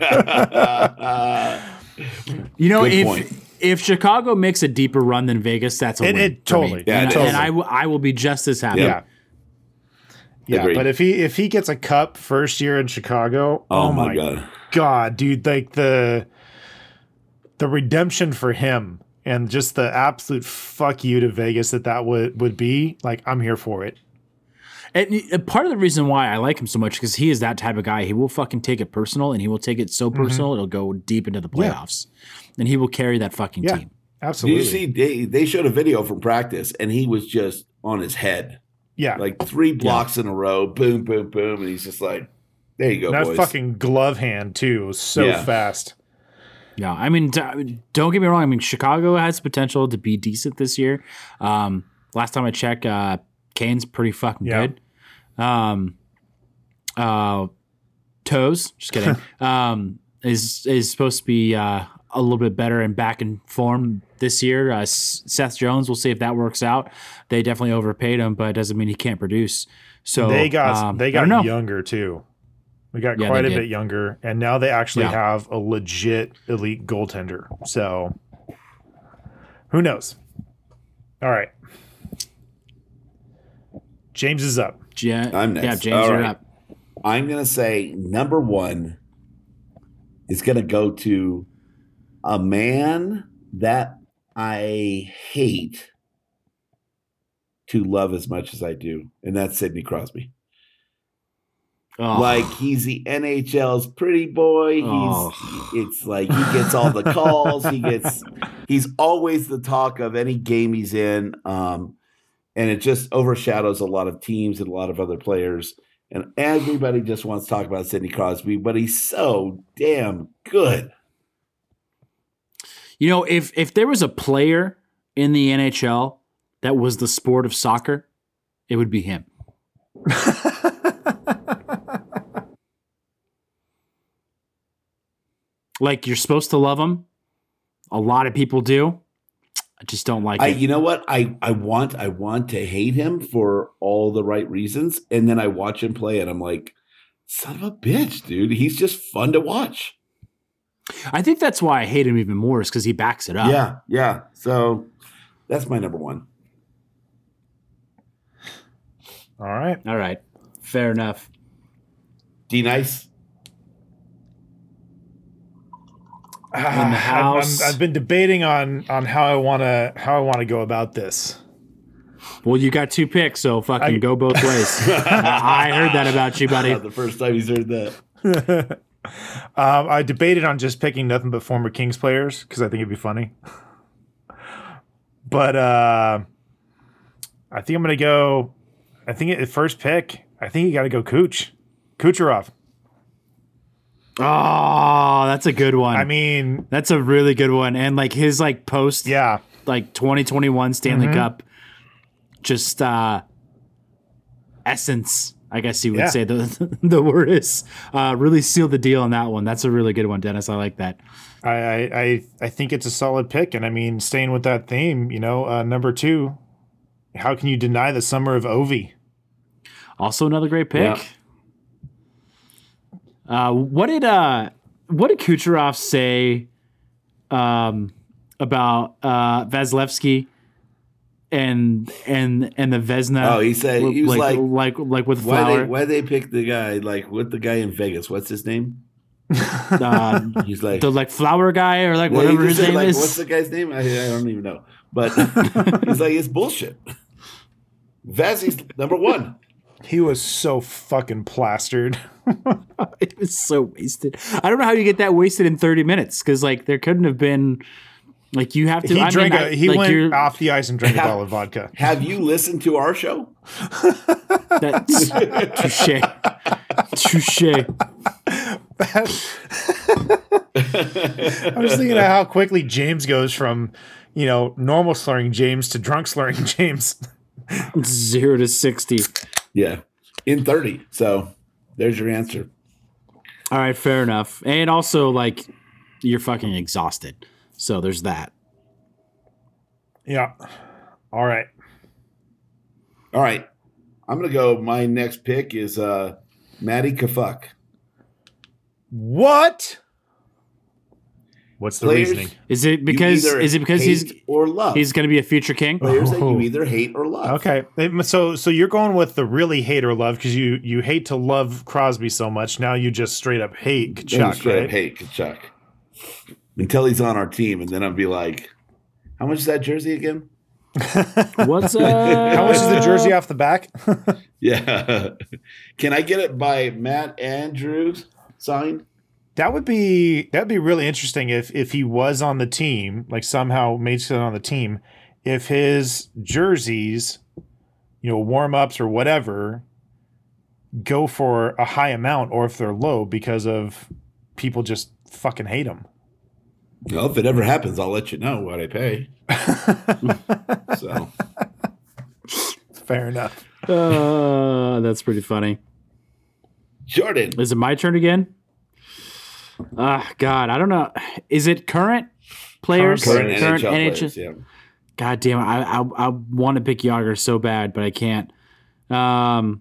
[SPEAKER 8] You know,
[SPEAKER 7] Good
[SPEAKER 8] if
[SPEAKER 7] point.
[SPEAKER 8] if Chicago makes a deeper run than Vegas, that's a
[SPEAKER 6] It-
[SPEAKER 8] win.
[SPEAKER 6] it
[SPEAKER 8] for me.
[SPEAKER 6] totally-
[SPEAKER 7] Yeah,
[SPEAKER 8] and,
[SPEAKER 7] it
[SPEAKER 8] and
[SPEAKER 7] is.
[SPEAKER 8] I, w- I will be just as happy.
[SPEAKER 6] Yeah. Yeah,
[SPEAKER 7] Agreed.
[SPEAKER 6] but if he if he gets a cup first year in Chicago,
[SPEAKER 7] Oh, my God.
[SPEAKER 6] God, dude, like the the redemption for him and just the absolute fuck you to Vegas that that would would be, like, I'm here for it.
[SPEAKER 8] And uh, part of the reason why I like him so much because he is that type of guy. He will fucking take it personal, and he will take it so personal it'll go deep into the
[SPEAKER 6] Mm-hmm. Yeah.
[SPEAKER 8] playoffs, and he will carry that fucking
[SPEAKER 6] Yeah,
[SPEAKER 8] team.
[SPEAKER 7] Did
[SPEAKER 6] absolutely.
[SPEAKER 7] you see? They, they showed a video from practice, and he was just on his head,
[SPEAKER 6] yeah,
[SPEAKER 7] like three blocks in a row, boom, boom, boom, and he's just like, "There you go,
[SPEAKER 6] that
[SPEAKER 7] boys."
[SPEAKER 6] fucking glove hand too was so
[SPEAKER 7] Yeah.
[SPEAKER 6] fast.
[SPEAKER 8] Yeah, I mean, d- don't get me wrong. I mean, Chicago has potential to be decent this year. Um, last time I checked, uh, Kane's pretty fucking
[SPEAKER 6] Yeah.
[SPEAKER 8] good. Um, uh, Toes, just kidding. um, is is supposed to be uh, a little bit better and back in form this year. Uh, S- Seth Jones, we'll see if that works out. They definitely overpaid him, but it doesn't mean he can't produce. So
[SPEAKER 6] they got
[SPEAKER 8] um,
[SPEAKER 6] they
[SPEAKER 8] I don't
[SPEAKER 6] got
[SPEAKER 8] know.
[SPEAKER 6] younger too. They got
[SPEAKER 8] Yeah,
[SPEAKER 6] quite
[SPEAKER 8] they
[SPEAKER 6] a
[SPEAKER 8] did.
[SPEAKER 6] bit younger, and now they actually
[SPEAKER 8] Yeah.
[SPEAKER 6] have a legit elite goaltender. So Who knows? All right. James is up.
[SPEAKER 8] Yeah,
[SPEAKER 7] I'm next.
[SPEAKER 8] Yeah, James,
[SPEAKER 7] All
[SPEAKER 8] you're
[SPEAKER 7] right.
[SPEAKER 8] up.
[SPEAKER 7] I'm going to say number one is going to go to a man that I hate to love as much as I do, and that's Sidney Crosby.
[SPEAKER 8] Oh.
[SPEAKER 7] Like, he's the N H L's pretty boy. He's
[SPEAKER 8] Oh.
[SPEAKER 7] it's like he gets all the calls. He gets he's always the talk of any game he's in. Um, and it just overshadows a lot of teams and a lot of other players. And everybody just wants to talk about Sidney Crosby, but he's so damn good.
[SPEAKER 8] You know, if if there was a player in the N H L that was the sport of soccer, it would be him. Like, you're supposed to love him. A lot of people do. I just don't like
[SPEAKER 7] I,
[SPEAKER 8] it.
[SPEAKER 7] you know what? I, I want I want to hate him for all the right reasons. And then I watch him play and I'm like, son of a bitch, dude. He's just fun to watch.
[SPEAKER 8] I think that's why I hate him even more, is because he backs it up.
[SPEAKER 7] Yeah, yeah. So that's my number one.
[SPEAKER 6] All right.
[SPEAKER 8] All right. Fair enough.
[SPEAKER 7] D Nice.
[SPEAKER 8] In the
[SPEAKER 6] I'm-
[SPEAKER 8] house.
[SPEAKER 6] I'm, I've been debating on on how I want to how I want to go about this.
[SPEAKER 8] Well, you got two picks, so fucking
[SPEAKER 6] I-
[SPEAKER 8] go both ways. I I heard that about you, buddy.
[SPEAKER 7] Not the first time he's heard that.
[SPEAKER 6] Um, I debated on just picking nothing but former Kings players because I think it'd be funny. But uh, I think I'm gonna go. I think at first pick, I think you got to go Kuch, Kucherov.
[SPEAKER 8] Oh, that's a good one.
[SPEAKER 6] I mean,
[SPEAKER 8] that's a really good one. And like his like post,
[SPEAKER 6] yeah,
[SPEAKER 8] like twenty twenty-one Stanley
[SPEAKER 6] Mhm.
[SPEAKER 8] Cup, just uh, essence. I guess you would
[SPEAKER 6] Yeah.
[SPEAKER 8] say the the word is uh, really sealed the deal on that one. That's a really good one, Dennis. I like that.
[SPEAKER 6] I, I I I think it's a solid pick, and I mean, staying with that theme, you know, uh, number two. How can you deny the summer of Ovi?
[SPEAKER 8] Also another great pick. Uh, what did uh, what did Kucherov say um, about uh, Vasilevsky and and and the Vezina?
[SPEAKER 7] Oh, he said he was like
[SPEAKER 8] like like with
[SPEAKER 7] why
[SPEAKER 8] Flower.
[SPEAKER 7] they why they pick the guy like with the guy in Vegas? What's his name?
[SPEAKER 8] uh,
[SPEAKER 7] He's like
[SPEAKER 8] the like Flower guy or like
[SPEAKER 7] Yeah, he
[SPEAKER 8] whatever
[SPEAKER 7] just
[SPEAKER 8] his
[SPEAKER 7] said,
[SPEAKER 8] name
[SPEAKER 7] like,
[SPEAKER 8] is.
[SPEAKER 7] What's the guy's name? I, I don't even know. But he's like, it's bullshit. Vazzy's number one.
[SPEAKER 6] He was so fucking plastered.
[SPEAKER 8] It was so wasted. I don't know how you get that wasted in thirty minutes, because like there couldn't have been like you have to.
[SPEAKER 6] He
[SPEAKER 8] I
[SPEAKER 6] drank.
[SPEAKER 8] mean,
[SPEAKER 6] a,
[SPEAKER 8] I-
[SPEAKER 6] he
[SPEAKER 8] like,
[SPEAKER 6] went
[SPEAKER 8] you're-
[SPEAKER 6] off the ice and drank a bottle of vodka.
[SPEAKER 7] Have you listened to our show?
[SPEAKER 8] That's touche. Touche.
[SPEAKER 6] I'm just thinking of how quickly James goes from, you know, normal slurring James to drunk slurring James.
[SPEAKER 8] Zero to sixty.
[SPEAKER 7] Yeah, in thirty. So there's your answer.
[SPEAKER 8] All right, fair enough. And also, like, you're fucking exhausted. So there's that.
[SPEAKER 6] Yeah. All right.
[SPEAKER 7] All right. I'm gonna go. My next pick is uh Matty Kafuk.
[SPEAKER 6] What? What's the
[SPEAKER 7] Players
[SPEAKER 6] reasoning?
[SPEAKER 8] Is it because
[SPEAKER 7] you either
[SPEAKER 8] is it because he's
[SPEAKER 7] hate or love
[SPEAKER 8] he's going to be a future king?
[SPEAKER 7] players that
[SPEAKER 6] Oh.
[SPEAKER 7] you either hate or love.
[SPEAKER 6] Okay. So so you're going with the really hate or love because you you hate to love Crosby so much. Now you just straight up hate
[SPEAKER 7] Then
[SPEAKER 6] Kachuk,
[SPEAKER 7] straight
[SPEAKER 6] right?
[SPEAKER 7] up hate Kachuk until he's on our team, and then I'll be like, "How much is that jersey again?"
[SPEAKER 8] What's uh
[SPEAKER 6] How much is the jersey off the back?
[SPEAKER 7] Yeah. Can I get it by Matt Andrews signed?
[SPEAKER 6] That would be that'd be really interesting if if he was on the team, like somehow made it on the team, if his jerseys, you know, warm ups or whatever, go for a high amount, or if they're low because of people just fucking hate him.
[SPEAKER 7] Well, if it ever happens, I'll let you know what I pay. So
[SPEAKER 6] Fair enough.
[SPEAKER 8] Uh, that's pretty funny.
[SPEAKER 7] Jordan.
[SPEAKER 8] Is it my turn again? Ah, God, I don't know. Is it current players?
[SPEAKER 7] Current N H L
[SPEAKER 8] N H L?
[SPEAKER 7] players, yeah.
[SPEAKER 8] God damn it! I I, I want to pick Yager so bad, but I can't. Um,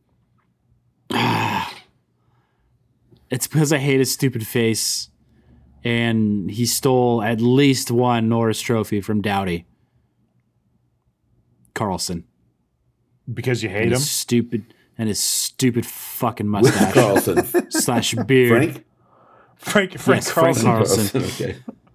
[SPEAKER 8] it's because I hate his stupid face. and he stole at least one Norris Trophy from Dowdy. Carlson.
[SPEAKER 6] Because you hate
[SPEAKER 8] and
[SPEAKER 6] him?
[SPEAKER 8] His stupid and his stupid fucking mustache.
[SPEAKER 7] Carlson.
[SPEAKER 8] Slash beard.
[SPEAKER 7] Frank?
[SPEAKER 6] Frank, Frank
[SPEAKER 8] Yes,
[SPEAKER 6] Carlson.
[SPEAKER 8] Frank Carlson.
[SPEAKER 7] Okay.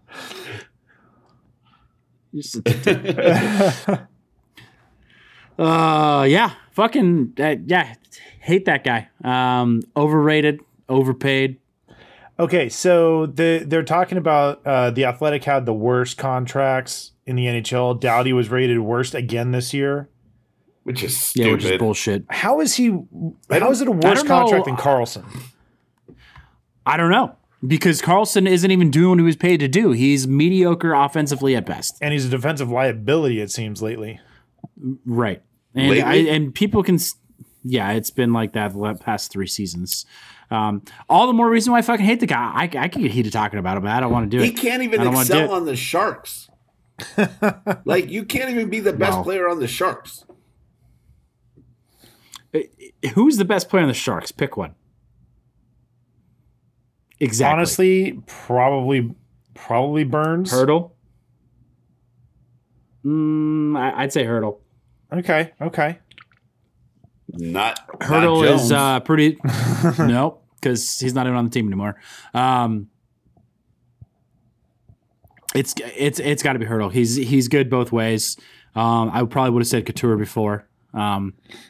[SPEAKER 8] uh, yeah. Fucking, uh, yeah. Hate that guy. Um, overrated, overpaid.
[SPEAKER 6] Okay, so the, they're talking about uh, the Athletic had the worst contracts in the N H L. Dowdy was rated worst again this year.
[SPEAKER 7] Which is stupid.
[SPEAKER 8] Yeah, which is bullshit.
[SPEAKER 6] How is he? How is it a worse
[SPEAKER 8] don't
[SPEAKER 6] contract
[SPEAKER 8] know.
[SPEAKER 6] than Carlson?
[SPEAKER 8] I don't know. Because Carlson isn't even doing what he was paid to do. He's mediocre offensively at best.
[SPEAKER 6] And he's a defensive liability, it seems, lately.
[SPEAKER 8] Right. And
[SPEAKER 7] Lately?
[SPEAKER 8] I, and people can, s- yeah, it's been like that the past three seasons. Um, all the more reason why I fucking hate the guy. I, I can get heated talking about him, but I don't want to do it.
[SPEAKER 7] He can't even
[SPEAKER 8] I don't wanna do
[SPEAKER 7] excel
[SPEAKER 8] it.
[SPEAKER 7] on the Sharks. Like, you can't even be the best
[SPEAKER 8] Wow.
[SPEAKER 7] player on the Sharks.
[SPEAKER 8] Who's the best player on the Sharks? Pick one. Exactly.
[SPEAKER 6] Honestly, probably, probably Burns.
[SPEAKER 8] Hurdle. Mm, I, I'd say Hurdle.
[SPEAKER 6] Okay, okay.
[SPEAKER 7] Not
[SPEAKER 8] Hurdle
[SPEAKER 7] not Jones.
[SPEAKER 8] is uh, pretty. Nope, because he's not even on the team anymore. Um, it's it's it's got to be Hurdle. He's he's good both ways. Um, I probably would have said Couture before. Um,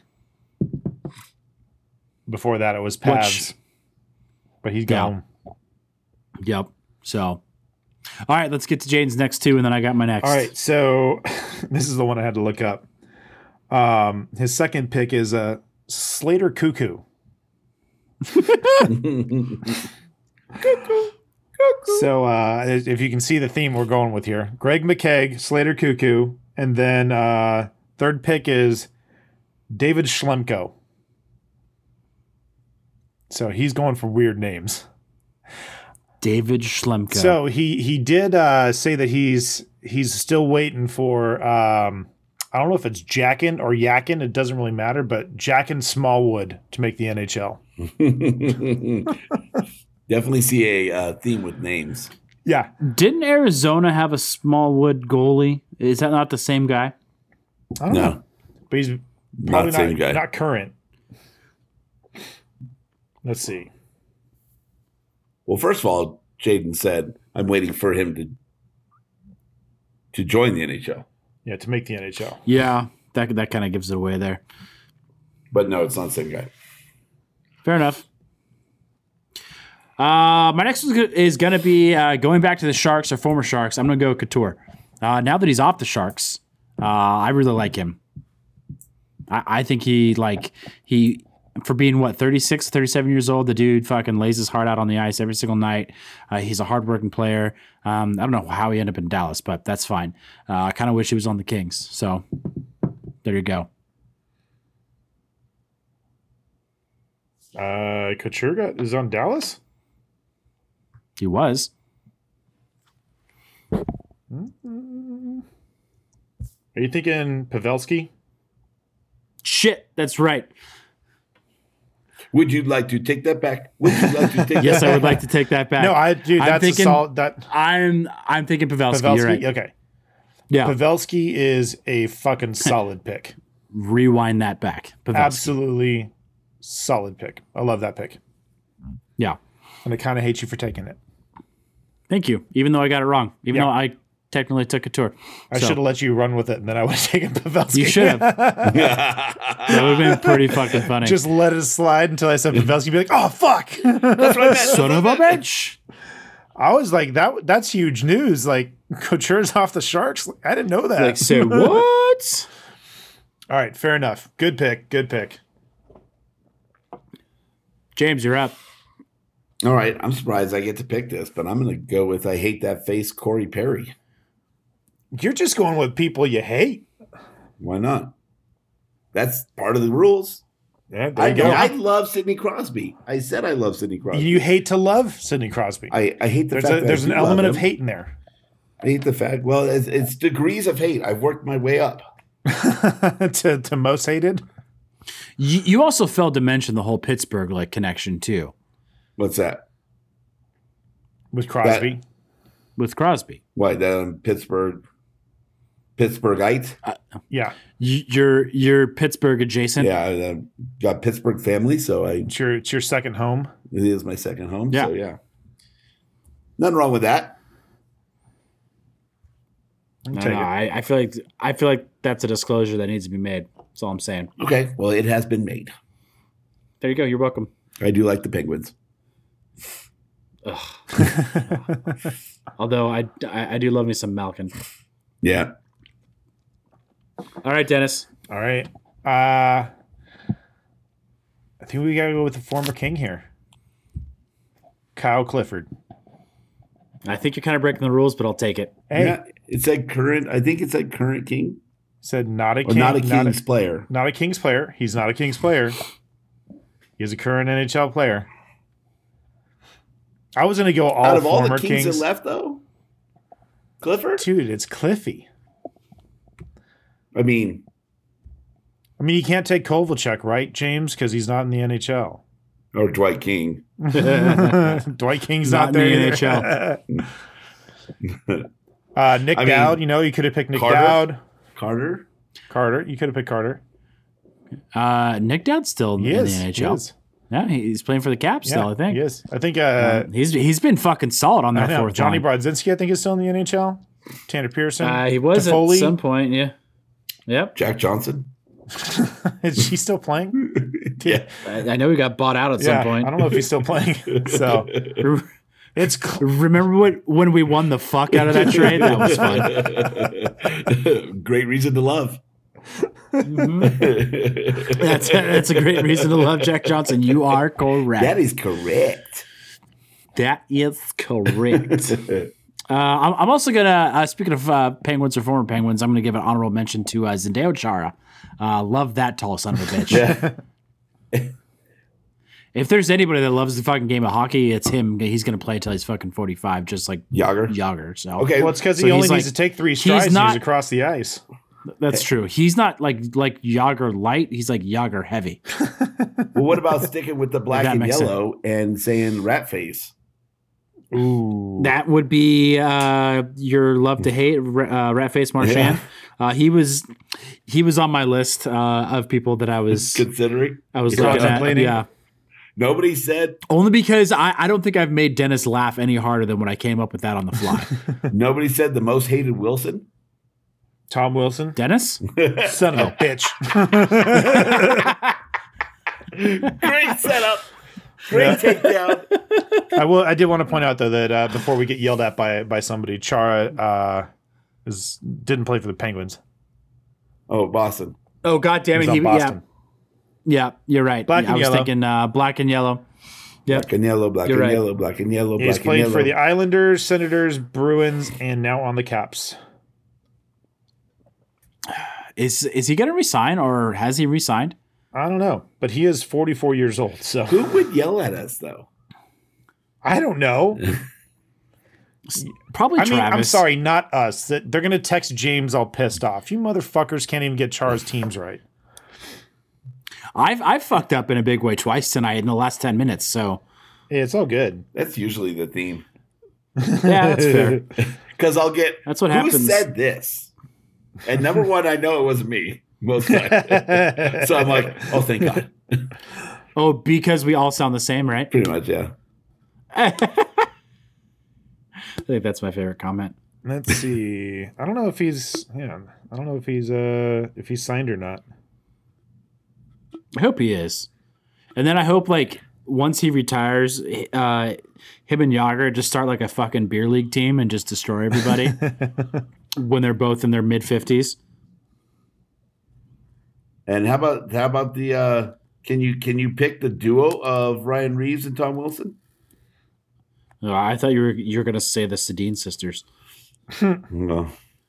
[SPEAKER 6] Before that, it was Pavs. But he's gone.
[SPEAKER 8] Yep. So, all right, let's get to Jaden's next two, and then I got my next.
[SPEAKER 6] All right, so this is the one I had to look up. Um, his second pick is uh, Slater Cuckoo. So uh, if you can see the theme we're going with here, Greg McKegg, Slater Cuckoo, and then uh, third pick is David Schlemko. So he's going for weird names.
[SPEAKER 8] David Schlemko.
[SPEAKER 6] So he he did uh, say that he's he's still waiting for um, I don't know if it's Jackin or Yakin. It doesn't really matter, but Jackin Smallwood to make the N H L.
[SPEAKER 7] Definitely see a uh, theme with names.
[SPEAKER 6] Yeah,
[SPEAKER 8] Didn't Arizona have a Smallwood goalie? Is that not the same guy?
[SPEAKER 6] I don't
[SPEAKER 7] No.
[SPEAKER 6] know, but he's probably
[SPEAKER 7] Not same
[SPEAKER 6] not
[SPEAKER 7] guy.
[SPEAKER 6] not current. Let's see.
[SPEAKER 7] Well, first of all, Jaden said, I'm waiting for him to to join the N H L.
[SPEAKER 6] Yeah, to make the N H L.
[SPEAKER 8] Yeah, that that kind of gives it away there.
[SPEAKER 7] But no, it's not the same guy.
[SPEAKER 8] Fair enough. Uh, my next one is going to be uh, going back to the Sharks or former Sharks. I'm going to go Couture. Uh, now that he's off the Sharks, uh, I really like him. I, I think he, like, he, for being, what, thirty-six, thirty-seven years old, the dude fucking lays his heart out on the ice every single night. Uh, he's a hardworking player. Um, I don't know how he ended up in Dallas, but that's fine. Uh, I kind of wish he was on the Kings. So, there you go.
[SPEAKER 6] Uh, Couture got, is on Dallas.
[SPEAKER 8] He was.
[SPEAKER 6] Are you thinking Pavelski?
[SPEAKER 8] Shit, that's right.
[SPEAKER 7] Would you like to take that back? Would you like to take
[SPEAKER 8] Yes,
[SPEAKER 7] that
[SPEAKER 8] I would
[SPEAKER 7] back?
[SPEAKER 8] like to take that back.
[SPEAKER 6] No, I dude,
[SPEAKER 8] I'm
[SPEAKER 6] that's
[SPEAKER 8] thinking,
[SPEAKER 6] a solid. That
[SPEAKER 8] I'm I'm thinking Pavelski.
[SPEAKER 6] Pavelski.
[SPEAKER 8] You're right.
[SPEAKER 6] Okay,
[SPEAKER 8] Yeah,
[SPEAKER 6] Pavelski is a fucking solid pick.
[SPEAKER 8] rewind that back. Pavelski.
[SPEAKER 6] Absolutely solid pick. I love that pick,
[SPEAKER 8] Yeah.
[SPEAKER 6] and I kind of hate you for taking it.
[SPEAKER 8] Thank you. Even though I got it wrong. Even
[SPEAKER 6] Yeah.
[SPEAKER 8] though I technically took a tour.
[SPEAKER 6] I
[SPEAKER 8] So,
[SPEAKER 6] should have let you run with it, and then I would have taken Pavelski.
[SPEAKER 8] You should have. That would have been pretty fucking funny.
[SPEAKER 6] Just let it slide until I said Pavelski. Be like, oh fuck!
[SPEAKER 8] son of a bitch.
[SPEAKER 6] I was like, that. That's huge news. Like, Couture's off the Sharks. I didn't know that.
[SPEAKER 8] Like, say what?
[SPEAKER 6] All right, fair enough. Good pick. Good pick.
[SPEAKER 8] James, you're up.
[SPEAKER 7] All right, I'm surprised I get to pick this, but I'm going to go with I hate that face, Corey Perry.
[SPEAKER 6] You're just going with people you hate.
[SPEAKER 7] Why not? That's part of the rules.
[SPEAKER 6] Yeah, there
[SPEAKER 7] I,
[SPEAKER 6] you go.
[SPEAKER 7] I love Sidney Crosby. I said I love Sidney Crosby.
[SPEAKER 6] You hate to love Sidney Crosby.
[SPEAKER 7] I, I hate the
[SPEAKER 6] there's
[SPEAKER 7] fact
[SPEAKER 6] a,
[SPEAKER 7] that
[SPEAKER 6] there's
[SPEAKER 7] I
[SPEAKER 6] an
[SPEAKER 7] do love
[SPEAKER 6] element of
[SPEAKER 7] him.
[SPEAKER 6] hate in there.
[SPEAKER 7] I hate the fact. Well, it's, it's degrees of hate. I've worked my way up.
[SPEAKER 6] to to most hated.
[SPEAKER 8] You, you also failed to mention the whole Pittsburgh like connection too.
[SPEAKER 7] What's that?
[SPEAKER 6] With Crosby.
[SPEAKER 7] That-
[SPEAKER 8] with Crosby.
[SPEAKER 7] What, um, Pittsburgh? Pittsburghite?
[SPEAKER 8] Uh,
[SPEAKER 6] Yeah.
[SPEAKER 8] You're you're Pittsburgh adjacent.
[SPEAKER 7] Yeah, I uh, got Pittsburgh family, so I
[SPEAKER 6] It's your, it's your second home.
[SPEAKER 7] it is my second home.
[SPEAKER 8] Yeah.
[SPEAKER 7] So yeah, nothing wrong with that.
[SPEAKER 8] No,
[SPEAKER 6] Take
[SPEAKER 8] no,
[SPEAKER 6] it.
[SPEAKER 8] I, I feel like I feel like that's a disclosure that needs to be made. That's all I'm saying.
[SPEAKER 7] Okay, well, it has been made.
[SPEAKER 8] There you go. You're welcome.
[SPEAKER 7] I do like the Penguins.
[SPEAKER 8] Although I, I, I do love me some Malkin.
[SPEAKER 7] Yeah.
[SPEAKER 8] All right, Dennis.
[SPEAKER 6] All right. Uh, I think we got to go with the former king here. Kyle Clifford.
[SPEAKER 8] I think you're kind of breaking the rules, but I'll take it.
[SPEAKER 6] Hey,
[SPEAKER 7] Yeah, it's like current. I think it's like current king
[SPEAKER 6] said not a
[SPEAKER 7] or
[SPEAKER 6] king.
[SPEAKER 7] not a
[SPEAKER 6] not
[SPEAKER 7] Kings player.
[SPEAKER 6] Not a Kings player. He's not a Kings player. He's a current N H L player. I was going to go all
[SPEAKER 7] Out of all
[SPEAKER 6] former
[SPEAKER 7] the Kings,
[SPEAKER 6] Kings.
[SPEAKER 7] that left, though, Clifford.
[SPEAKER 6] Dude, it's Cliffy.
[SPEAKER 7] I mean,
[SPEAKER 6] I mean, you can't take Kovalchuk, right, James? Because he's not in the N H L.
[SPEAKER 7] or Dwight King.
[SPEAKER 6] Dwight King's
[SPEAKER 8] Not
[SPEAKER 6] not,
[SPEAKER 8] in
[SPEAKER 6] there
[SPEAKER 8] the
[SPEAKER 6] either.
[SPEAKER 8] N H L.
[SPEAKER 6] uh, Nick
[SPEAKER 7] I mean,
[SPEAKER 6] Dowd, you know, you could have picked Nick
[SPEAKER 7] Carter?
[SPEAKER 6] Dowd.
[SPEAKER 7] Carter.
[SPEAKER 6] Carter, you could have picked Carter.
[SPEAKER 8] Uh, Nick Dowd's still
[SPEAKER 6] He
[SPEAKER 8] in
[SPEAKER 6] is.
[SPEAKER 8] the N H
[SPEAKER 6] He
[SPEAKER 8] L.
[SPEAKER 6] is.
[SPEAKER 8] Yeah, he's playing for the Caps still.
[SPEAKER 6] Yeah,
[SPEAKER 8] I think
[SPEAKER 6] he is. I think uh,
[SPEAKER 8] Um, he's he's been fucking solid on
[SPEAKER 6] I
[SPEAKER 8] that
[SPEAKER 6] know.
[SPEAKER 8] fourth
[SPEAKER 6] Johnny
[SPEAKER 8] line.
[SPEAKER 6] Brodzinski, I think, is still in the N H L. Tanner Pearson.
[SPEAKER 8] Uh, he was
[SPEAKER 6] Toffoli.
[SPEAKER 8] at some point. Yeah. Yep.
[SPEAKER 7] Jack Johnson.
[SPEAKER 6] Is he still playing?
[SPEAKER 7] Yeah.
[SPEAKER 8] I, I know he got bought out at
[SPEAKER 6] Yeah,
[SPEAKER 8] some point.
[SPEAKER 6] I don't know if he's still playing. So it's cl-
[SPEAKER 8] Remember what, when we won the fuck out of that trade? That was fun.
[SPEAKER 7] Great reason to love.
[SPEAKER 8] That's that's a great reason to love Jack Johnson. You are correct.
[SPEAKER 7] That is correct.
[SPEAKER 8] That is correct. uh, I'm, I'm also gonna uh, speaking of uh, Penguins or former Penguins, I'm gonna give an honorable mention to uh, Zdeno Chara. Uh, love that tall son of a bitch. If there's anybody that loves the fucking game of hockey, it's him. He's gonna play till he's fucking forty-five, just like
[SPEAKER 7] Yager.
[SPEAKER 8] Yager. So
[SPEAKER 7] Okay.
[SPEAKER 6] well, it's because
[SPEAKER 8] So
[SPEAKER 6] he only
[SPEAKER 8] he's
[SPEAKER 6] needs
[SPEAKER 8] like-
[SPEAKER 6] to take three
[SPEAKER 8] he's
[SPEAKER 6] strides and
[SPEAKER 8] not-
[SPEAKER 6] he's across the ice.
[SPEAKER 8] that's true. He's not like like Yager light. He's like Yager heavy.
[SPEAKER 7] Well, what about sticking with the black
[SPEAKER 8] That
[SPEAKER 7] and
[SPEAKER 8] makes
[SPEAKER 7] yellow and saying rat face?
[SPEAKER 6] Ooh.
[SPEAKER 8] That would be uh, your love to hate, uh, Ratface Marchand.
[SPEAKER 7] Yeah.
[SPEAKER 8] Uh, he was he was on my list uh, of people that I was
[SPEAKER 7] Considering
[SPEAKER 8] I was looking at.
[SPEAKER 6] Contemplating?
[SPEAKER 8] Yeah,
[SPEAKER 7] nobody said
[SPEAKER 8] only because I, I don't think I've made Dennis laugh any harder than when I came up with that on the fly.
[SPEAKER 7] nobody said the most hated Wilson.
[SPEAKER 6] Tom Wilson.
[SPEAKER 8] Dennis,
[SPEAKER 6] Son of a bitch.
[SPEAKER 7] Great setup. Great takedown.
[SPEAKER 6] I will. I did want to point out though that uh, before we get yelled at by by somebody, Chara uh, is didn't play for the Penguins.
[SPEAKER 7] Oh, Boston.
[SPEAKER 8] oh god damn
[SPEAKER 6] He's
[SPEAKER 8] it,
[SPEAKER 6] on
[SPEAKER 8] he, yeah,
[SPEAKER 6] Boston.
[SPEAKER 8] yeah, you're right.
[SPEAKER 6] Black
[SPEAKER 8] Yeah,
[SPEAKER 6] and
[SPEAKER 8] I was
[SPEAKER 6] yellow.
[SPEAKER 8] thinking uh, black and yellow. Yep.
[SPEAKER 7] Black and yellow, black
[SPEAKER 8] You're
[SPEAKER 7] and
[SPEAKER 8] right.
[SPEAKER 7] yellow, black and yellow,
[SPEAKER 6] He's
[SPEAKER 7] black and
[SPEAKER 6] played
[SPEAKER 7] yellow.
[SPEAKER 6] for the Islanders, Senators, Bruins, and now on the Caps.
[SPEAKER 8] Is is he going to resign or has he resigned?
[SPEAKER 6] I don't know, but he is forty-four years old. So
[SPEAKER 7] Who would yell at us though?
[SPEAKER 6] I don't know.
[SPEAKER 8] Probably
[SPEAKER 6] I mean,
[SPEAKER 8] Travis.
[SPEAKER 6] I'm sorry, not us. That they're gonna text James all pissed off. You motherfuckers can't even get Chara's teams right.
[SPEAKER 8] I've I've fucked up in a big way twice tonight in the last ten minutes. So
[SPEAKER 6] Yeah, it's all good.
[SPEAKER 7] That's usually the theme.
[SPEAKER 8] yeah, that's fair.
[SPEAKER 7] Because I'll get
[SPEAKER 8] That's what
[SPEAKER 7] who
[SPEAKER 8] happens.
[SPEAKER 7] said this? And number one, I know it wasn't me most times. So I'm like, oh, thank God.
[SPEAKER 8] Oh, because we all sound the same, right?
[SPEAKER 7] Pretty much, yeah.
[SPEAKER 8] I think that's my favorite comment.
[SPEAKER 6] Let's see. I don't know if he's yeah. I don't know if he's uh if he's signed or not.
[SPEAKER 8] I hope he is. And then I hope like once he retires, uh, him and Yager just start like a fucking beer league team and just destroy everybody when they're both in their mid fifties.
[SPEAKER 7] And how about how about the uh can you can you pick the duo of Ryan Reeves and Tom Wilson?
[SPEAKER 8] Oh, I thought you were you were gonna say the Sedin sisters.
[SPEAKER 7] No.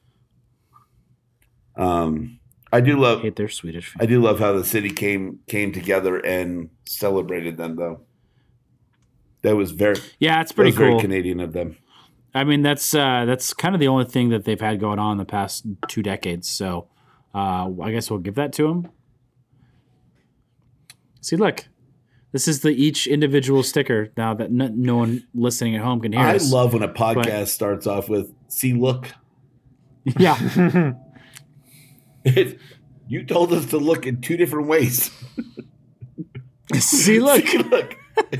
[SPEAKER 7] Um I do love
[SPEAKER 8] I hate their Swedish.
[SPEAKER 7] I do love how the city came came together and celebrated them though. That was very
[SPEAKER 8] Yeah, it's
[SPEAKER 7] that
[SPEAKER 8] pretty
[SPEAKER 7] was very
[SPEAKER 8] cool.
[SPEAKER 7] Canadian of them.
[SPEAKER 8] I mean, that's uh, that's kind of the only thing that they've had going on in the past two decades. So uh, I guess we'll give that to them. See, look, This is the each individual sticker now that no, no one listening at home can hear
[SPEAKER 7] I
[SPEAKER 8] us.
[SPEAKER 7] love when a podcast
[SPEAKER 8] But-
[SPEAKER 7] starts off with "See, look."
[SPEAKER 8] Yeah.
[SPEAKER 7] It, you told us to look in two different ways.
[SPEAKER 8] See, look.
[SPEAKER 7] See, look.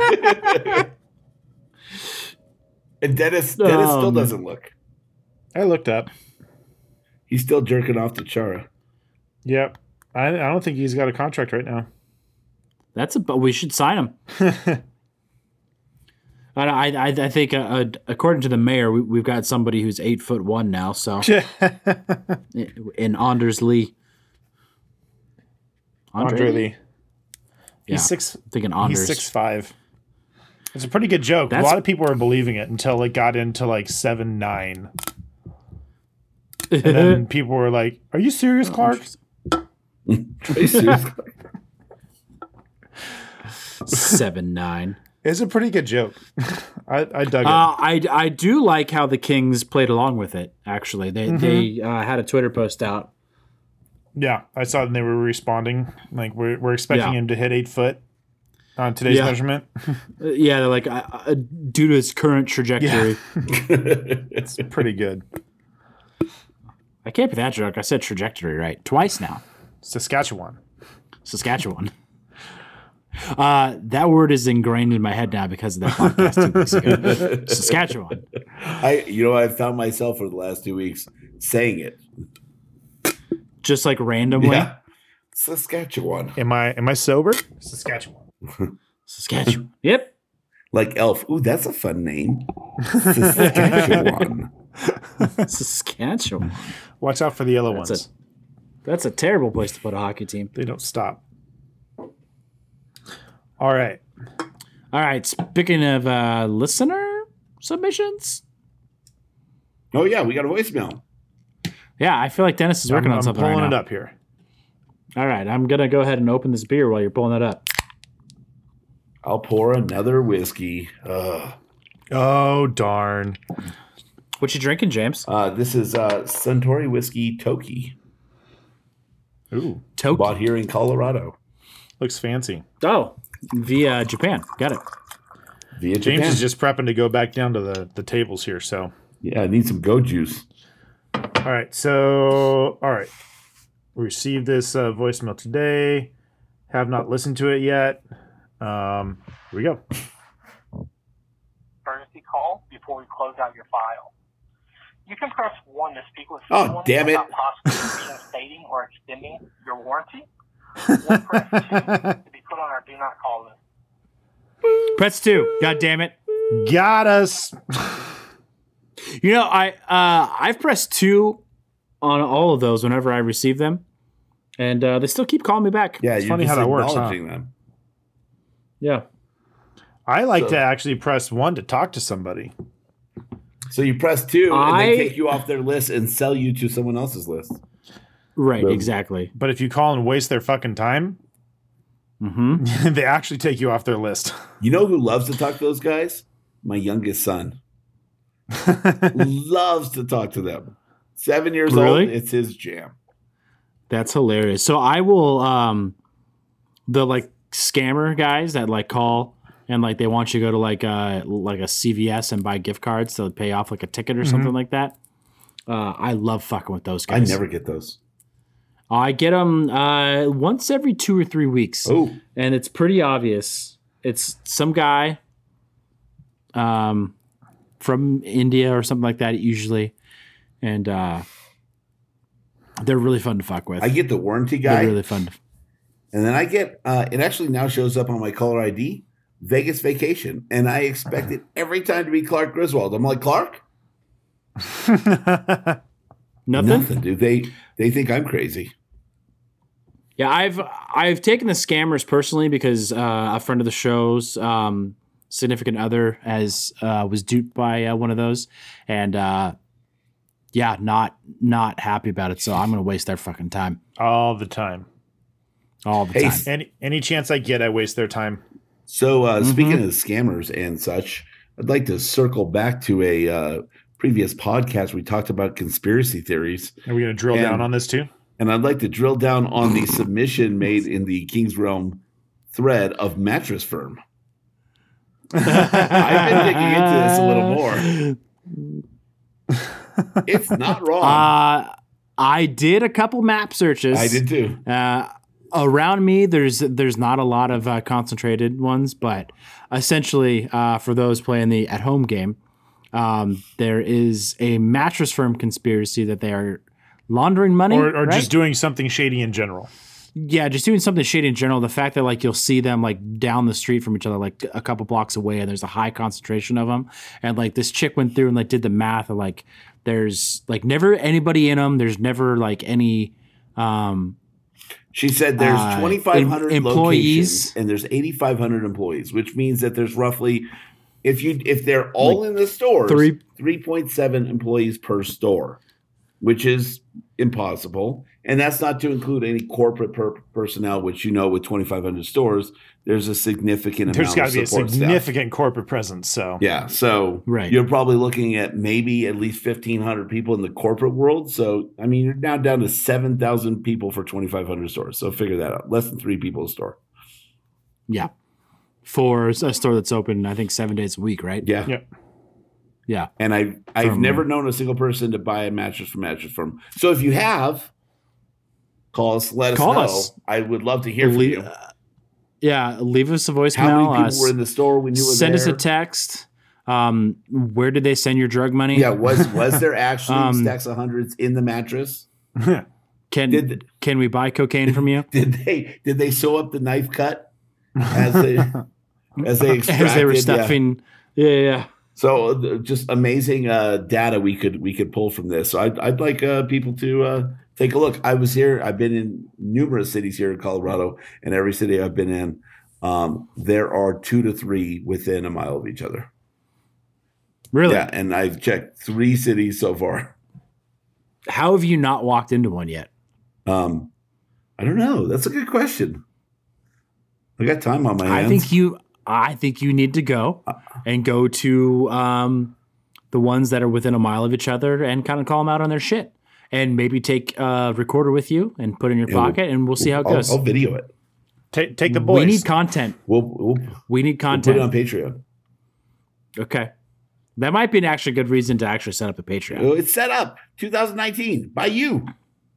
[SPEAKER 7] And Dennis, Dennis still
[SPEAKER 8] Um,
[SPEAKER 7] doesn't look.
[SPEAKER 6] I looked up.
[SPEAKER 7] He's still jerking off to Chara.
[SPEAKER 6] Yep. I, I don't think he's got a contract right now.
[SPEAKER 8] That's a. But we should sign him. I, I, I think, uh, uh, according to the mayor, we, we've got somebody who's eight foot one now. So, in Anders Lee,
[SPEAKER 6] Andre Lee.
[SPEAKER 8] Yeah,
[SPEAKER 6] He's six.
[SPEAKER 8] I'm thinking Anders.
[SPEAKER 6] He's six five. It's a pretty good joke.
[SPEAKER 8] That's-
[SPEAKER 6] a lot of people were believing it until it got into like seven nine, and then people were like, "Are you serious, Clark?"
[SPEAKER 8] Seven nine.
[SPEAKER 6] It's a pretty good joke. I, I dug it.
[SPEAKER 8] Uh, I, I do like how the Kings played along with it. Actually, they
[SPEAKER 6] Mm-hmm.
[SPEAKER 8] they uh, had a Twitter post out.
[SPEAKER 6] Yeah, I saw them. They were responding. Like we're we're expecting
[SPEAKER 8] Yeah.
[SPEAKER 6] him to hit eight foot on today's
[SPEAKER 8] Yeah.
[SPEAKER 6] measurement.
[SPEAKER 8] Uh, yeah, they're like uh, uh, due to his current trajectory.
[SPEAKER 6] It's pretty good.
[SPEAKER 8] I can't be that drunk. I said trajectory right twice now.
[SPEAKER 6] Saskatchewan.
[SPEAKER 8] Saskatchewan. Uh, that word is ingrained in my head now because of that podcast two weeks ago. Saskatchewan.
[SPEAKER 7] I, you know, I've found myself for the last two weeks saying it.
[SPEAKER 8] Just like randomly.
[SPEAKER 7] Yeah. Saskatchewan.
[SPEAKER 6] Am I am I sober? Saskatchewan.
[SPEAKER 8] Saskatchewan. Yep.
[SPEAKER 7] Like Elf. Ooh, that's a fun name. Saskatchewan.
[SPEAKER 8] Saskatchewan.
[SPEAKER 6] Watch out for the yellow
[SPEAKER 8] That's
[SPEAKER 6] ones.
[SPEAKER 8] a that's a terrible place to put a hockey team.
[SPEAKER 6] They don't stop. All right.
[SPEAKER 8] All right. Speaking of uh, listener submissions,
[SPEAKER 7] Oh, yeah, we got a voicemail.
[SPEAKER 8] yeah, I feel like Dennis is working
[SPEAKER 6] I'm,
[SPEAKER 8] on
[SPEAKER 6] I'm
[SPEAKER 8] something
[SPEAKER 6] pulling
[SPEAKER 8] right
[SPEAKER 6] it
[SPEAKER 8] now.
[SPEAKER 6] up here.
[SPEAKER 8] All right, I'm gonna go ahead and open this beer while you're pulling it up.
[SPEAKER 7] I'll pour another whiskey. Ugh.
[SPEAKER 6] Oh darn.
[SPEAKER 8] What you drinking, James?
[SPEAKER 7] Uh, this is uh, Suntory Whiskey Toki.
[SPEAKER 6] Ooh,
[SPEAKER 8] Toki.
[SPEAKER 7] Bought here in Colorado.
[SPEAKER 6] looks fancy.
[SPEAKER 8] Oh, via Japan. Got it.
[SPEAKER 7] Via
[SPEAKER 6] James
[SPEAKER 7] Japan.
[SPEAKER 6] is just prepping to go back down to the, the tables here. So,
[SPEAKER 7] Yeah, I need some goat juice.
[SPEAKER 6] all right. So, all right. We received this uh, voicemail today. Have not listened to it yet. Um, here we go.
[SPEAKER 9] Emergency call before we close out your file. You can press one to speak with
[SPEAKER 7] Oh,
[SPEAKER 9] someone
[SPEAKER 7] damn it.
[SPEAKER 9] about possibly reinstating or extending your warranty. Or press two to be put on our do not call list.
[SPEAKER 8] Press two. God damn it.
[SPEAKER 6] Got us.
[SPEAKER 8] You know, I uh, I've pressed two on all of those whenever I receive them, and uh, they still keep calling me back.
[SPEAKER 7] Yeah,
[SPEAKER 6] It's
[SPEAKER 7] you're
[SPEAKER 6] funny
[SPEAKER 7] just
[SPEAKER 6] how that works, huh?
[SPEAKER 7] acknowledging them.
[SPEAKER 8] Yeah.
[SPEAKER 6] I like
[SPEAKER 7] So-
[SPEAKER 6] to actually press one to talk to somebody.
[SPEAKER 7] So you press two, and
[SPEAKER 8] I-
[SPEAKER 7] they take you off their list and sell you to someone else's list.
[SPEAKER 8] Right.
[SPEAKER 7] Boom.
[SPEAKER 8] Exactly.
[SPEAKER 6] But if you call and waste their fucking time,
[SPEAKER 8] Mm-hmm.
[SPEAKER 6] they actually take you off their list.
[SPEAKER 7] You know who loves to talk to those guys? My youngest son. Loves to talk to them. Seven years
[SPEAKER 8] Really?
[SPEAKER 7] old, it's his jam.
[SPEAKER 8] That's hilarious. So I will, um, the like scammer guys that like call and like they want you to go to like a like a C V S and buy gift cards to pay off like a ticket or something like that. Uh, I love fucking with those
[SPEAKER 7] I
[SPEAKER 8] guys.
[SPEAKER 7] never get those.
[SPEAKER 8] I get them uh, once every two or three weeks.
[SPEAKER 7] Oh,
[SPEAKER 8] And it's pretty obvious. It's some guy um, from India or something like that, usually. And uh, they're really fun to fuck with.
[SPEAKER 7] I get the warranty guy,
[SPEAKER 8] They're really fun. To,
[SPEAKER 7] and then I get, uh, it actually now shows up on my caller I D, Vegas Vacation. And I expect it every time to be Clark Griswold. I'm like, Clark?
[SPEAKER 8] nothing?
[SPEAKER 7] Nothing, dude. They, they think I'm crazy.
[SPEAKER 8] Yeah, I've I've taken the scammers personally because uh, a friend of the show's um, significant other has uh, was duped by uh, one of those, and uh, yeah, not not happy about it. So I'm gonna waste their fucking time
[SPEAKER 6] All the time.
[SPEAKER 8] all the
[SPEAKER 7] Hey,
[SPEAKER 8] time.
[SPEAKER 6] Any any chance I get, I waste their time.
[SPEAKER 7] So uh,
[SPEAKER 8] Mm-hmm.
[SPEAKER 7] speaking of scammers and such, I'd like to circle back to a uh, previous podcast. We talked about conspiracy theories.
[SPEAKER 6] Are we going to drill
[SPEAKER 7] And-
[SPEAKER 6] down on this too?
[SPEAKER 7] And I'd like to drill down on the submission made in the King's Realm thread of Mattress Firm. I've been digging into this a little more. It's not wrong.
[SPEAKER 8] Uh, I did a couple map searches.
[SPEAKER 7] I did too.
[SPEAKER 8] Uh, around me, there's there's not a lot of uh, concentrated ones, but essentially, uh, for those playing the at-home game, um, there is a Mattress Firm conspiracy that they are laundering money,
[SPEAKER 6] or, or
[SPEAKER 8] right?
[SPEAKER 6] just doing something shady in general.
[SPEAKER 8] Yeah, just doing something shady in general. The fact that like you'll see them like down the street from each other, like a couple blocks away, and there's a high concentration of them. And like this chick went through and like did the math of like there's like never anybody in them. There's never like any. Um,
[SPEAKER 7] she said there's
[SPEAKER 8] uh,
[SPEAKER 7] twenty-five hundred
[SPEAKER 8] em- employees
[SPEAKER 7] locations and there's eighty-five hundred employees, which means that there's roughly, if you if they're all like in the stores,
[SPEAKER 8] three
[SPEAKER 7] three point seven employees per store, which is impossible. And that's not to include any corporate per- personnel, which, you know, with twenty-five hundred stores, there's a significant
[SPEAKER 6] There's
[SPEAKER 7] amount
[SPEAKER 6] got
[SPEAKER 7] of
[SPEAKER 6] to be a
[SPEAKER 7] support
[SPEAKER 6] significant
[SPEAKER 7] staff.
[SPEAKER 6] corporate presence. So
[SPEAKER 7] Yeah. So
[SPEAKER 8] right.
[SPEAKER 7] you're probably looking at maybe at least fifteen hundred people in the corporate world. So, I mean, you're now down to seven thousand people for twenty-five hundred stores. So figure that out. Less than three people a store.
[SPEAKER 8] Yeah. For a store that's open, I think, seven days a week, right?
[SPEAKER 7] Yeah.
[SPEAKER 6] Yeah.
[SPEAKER 8] Yeah.
[SPEAKER 7] And I, I've
[SPEAKER 8] From-
[SPEAKER 7] never known a single person to buy a mattress from Mattress Firm. So if you have, call us, let us
[SPEAKER 8] Call
[SPEAKER 7] know.
[SPEAKER 8] us.
[SPEAKER 7] I would love to hear from
[SPEAKER 8] Le-
[SPEAKER 7] you.
[SPEAKER 8] uh, yeah, leave us a voicemail.
[SPEAKER 7] How many
[SPEAKER 8] uh,
[SPEAKER 7] people were in the store when you were
[SPEAKER 8] send
[SPEAKER 7] there?
[SPEAKER 8] us a text. Um, where did they send your drug money?
[SPEAKER 7] Yeah, was was there actually
[SPEAKER 8] Um,
[SPEAKER 7] stacks of hundreds in the mattress?
[SPEAKER 8] Can
[SPEAKER 7] Did-
[SPEAKER 8] can we buy cocaine from you?
[SPEAKER 7] Did they did they sew up the knife cut as they as they extracted?
[SPEAKER 8] As they were
[SPEAKER 7] Yeah.
[SPEAKER 8] stuffing. Yeah, yeah. yeah.
[SPEAKER 7] So uh, just amazing uh, data we could we could pull from this. So I'd, I'd like uh, people to uh, take a look. I was here. I've been in numerous cities here in Colorado, and every city I've been in, um, there are two to three within a mile of each other.
[SPEAKER 8] Really?
[SPEAKER 7] Yeah, and I've checked three cities so far.
[SPEAKER 8] How have you not walked into one yet?
[SPEAKER 7] Um, I don't know. That's a good question. I got time on my hands.
[SPEAKER 8] I think you. I think you need to go and go to um, the ones that are within a mile of each other and kind of call them out on their shit, and maybe take a recorder with you and put it in your
[SPEAKER 7] Yeah, we'll-
[SPEAKER 8] pocket, and we'll see how it
[SPEAKER 7] I'll,
[SPEAKER 8] goes.
[SPEAKER 7] I'll video it.
[SPEAKER 6] take take the boys.
[SPEAKER 8] We need content.
[SPEAKER 7] We'll, we'll,
[SPEAKER 8] We need
[SPEAKER 7] we'll put
[SPEAKER 8] content.
[SPEAKER 7] it on Patreon.
[SPEAKER 8] Okay, that might be an actually good reason to actually set up a Patreon.
[SPEAKER 7] Oh, it's set up twenty nineteen by you.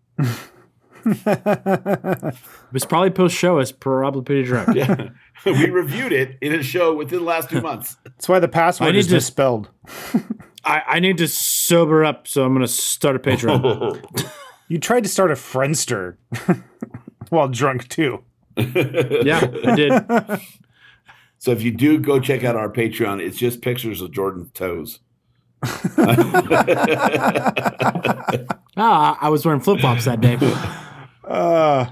[SPEAKER 8] It's probably post show. It's probably pretty drunk.
[SPEAKER 7] Yeah. We reviewed it in a show within the last two months.
[SPEAKER 6] That's why the
[SPEAKER 8] I
[SPEAKER 6] password
[SPEAKER 8] need
[SPEAKER 6] is
[SPEAKER 8] to-
[SPEAKER 6] misspelled.
[SPEAKER 8] I, I need to sober up, so I'm going to start a Patreon.
[SPEAKER 6] You tried to start a Friendster while drunk too.
[SPEAKER 8] Yeah, I did.
[SPEAKER 7] So if you do go check out our Patreon, it's just pictures of Jordan's toes.
[SPEAKER 8] Ah, I was wearing flip flops that day.
[SPEAKER 6] Uh,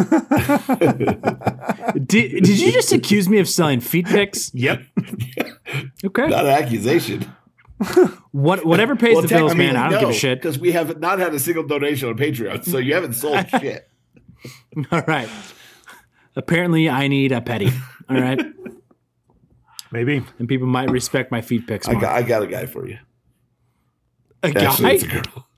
[SPEAKER 8] Did, did you just accuse me of selling feet pics?
[SPEAKER 6] yep.
[SPEAKER 8] Okay.
[SPEAKER 7] Not an accusation.
[SPEAKER 8] What whatever pays the bills, man. I don't give a shit.
[SPEAKER 7] Because we have not had a single donation on Patreon, so you haven't sold shit.
[SPEAKER 8] All right. Apparently, I need a petty. All right,
[SPEAKER 6] Maybe.
[SPEAKER 8] and people might respect my feet pics
[SPEAKER 7] I
[SPEAKER 8] more.
[SPEAKER 7] got, I got a guy for you.
[SPEAKER 8] A
[SPEAKER 7] Actually,
[SPEAKER 8] guy.
[SPEAKER 7] it's a girl.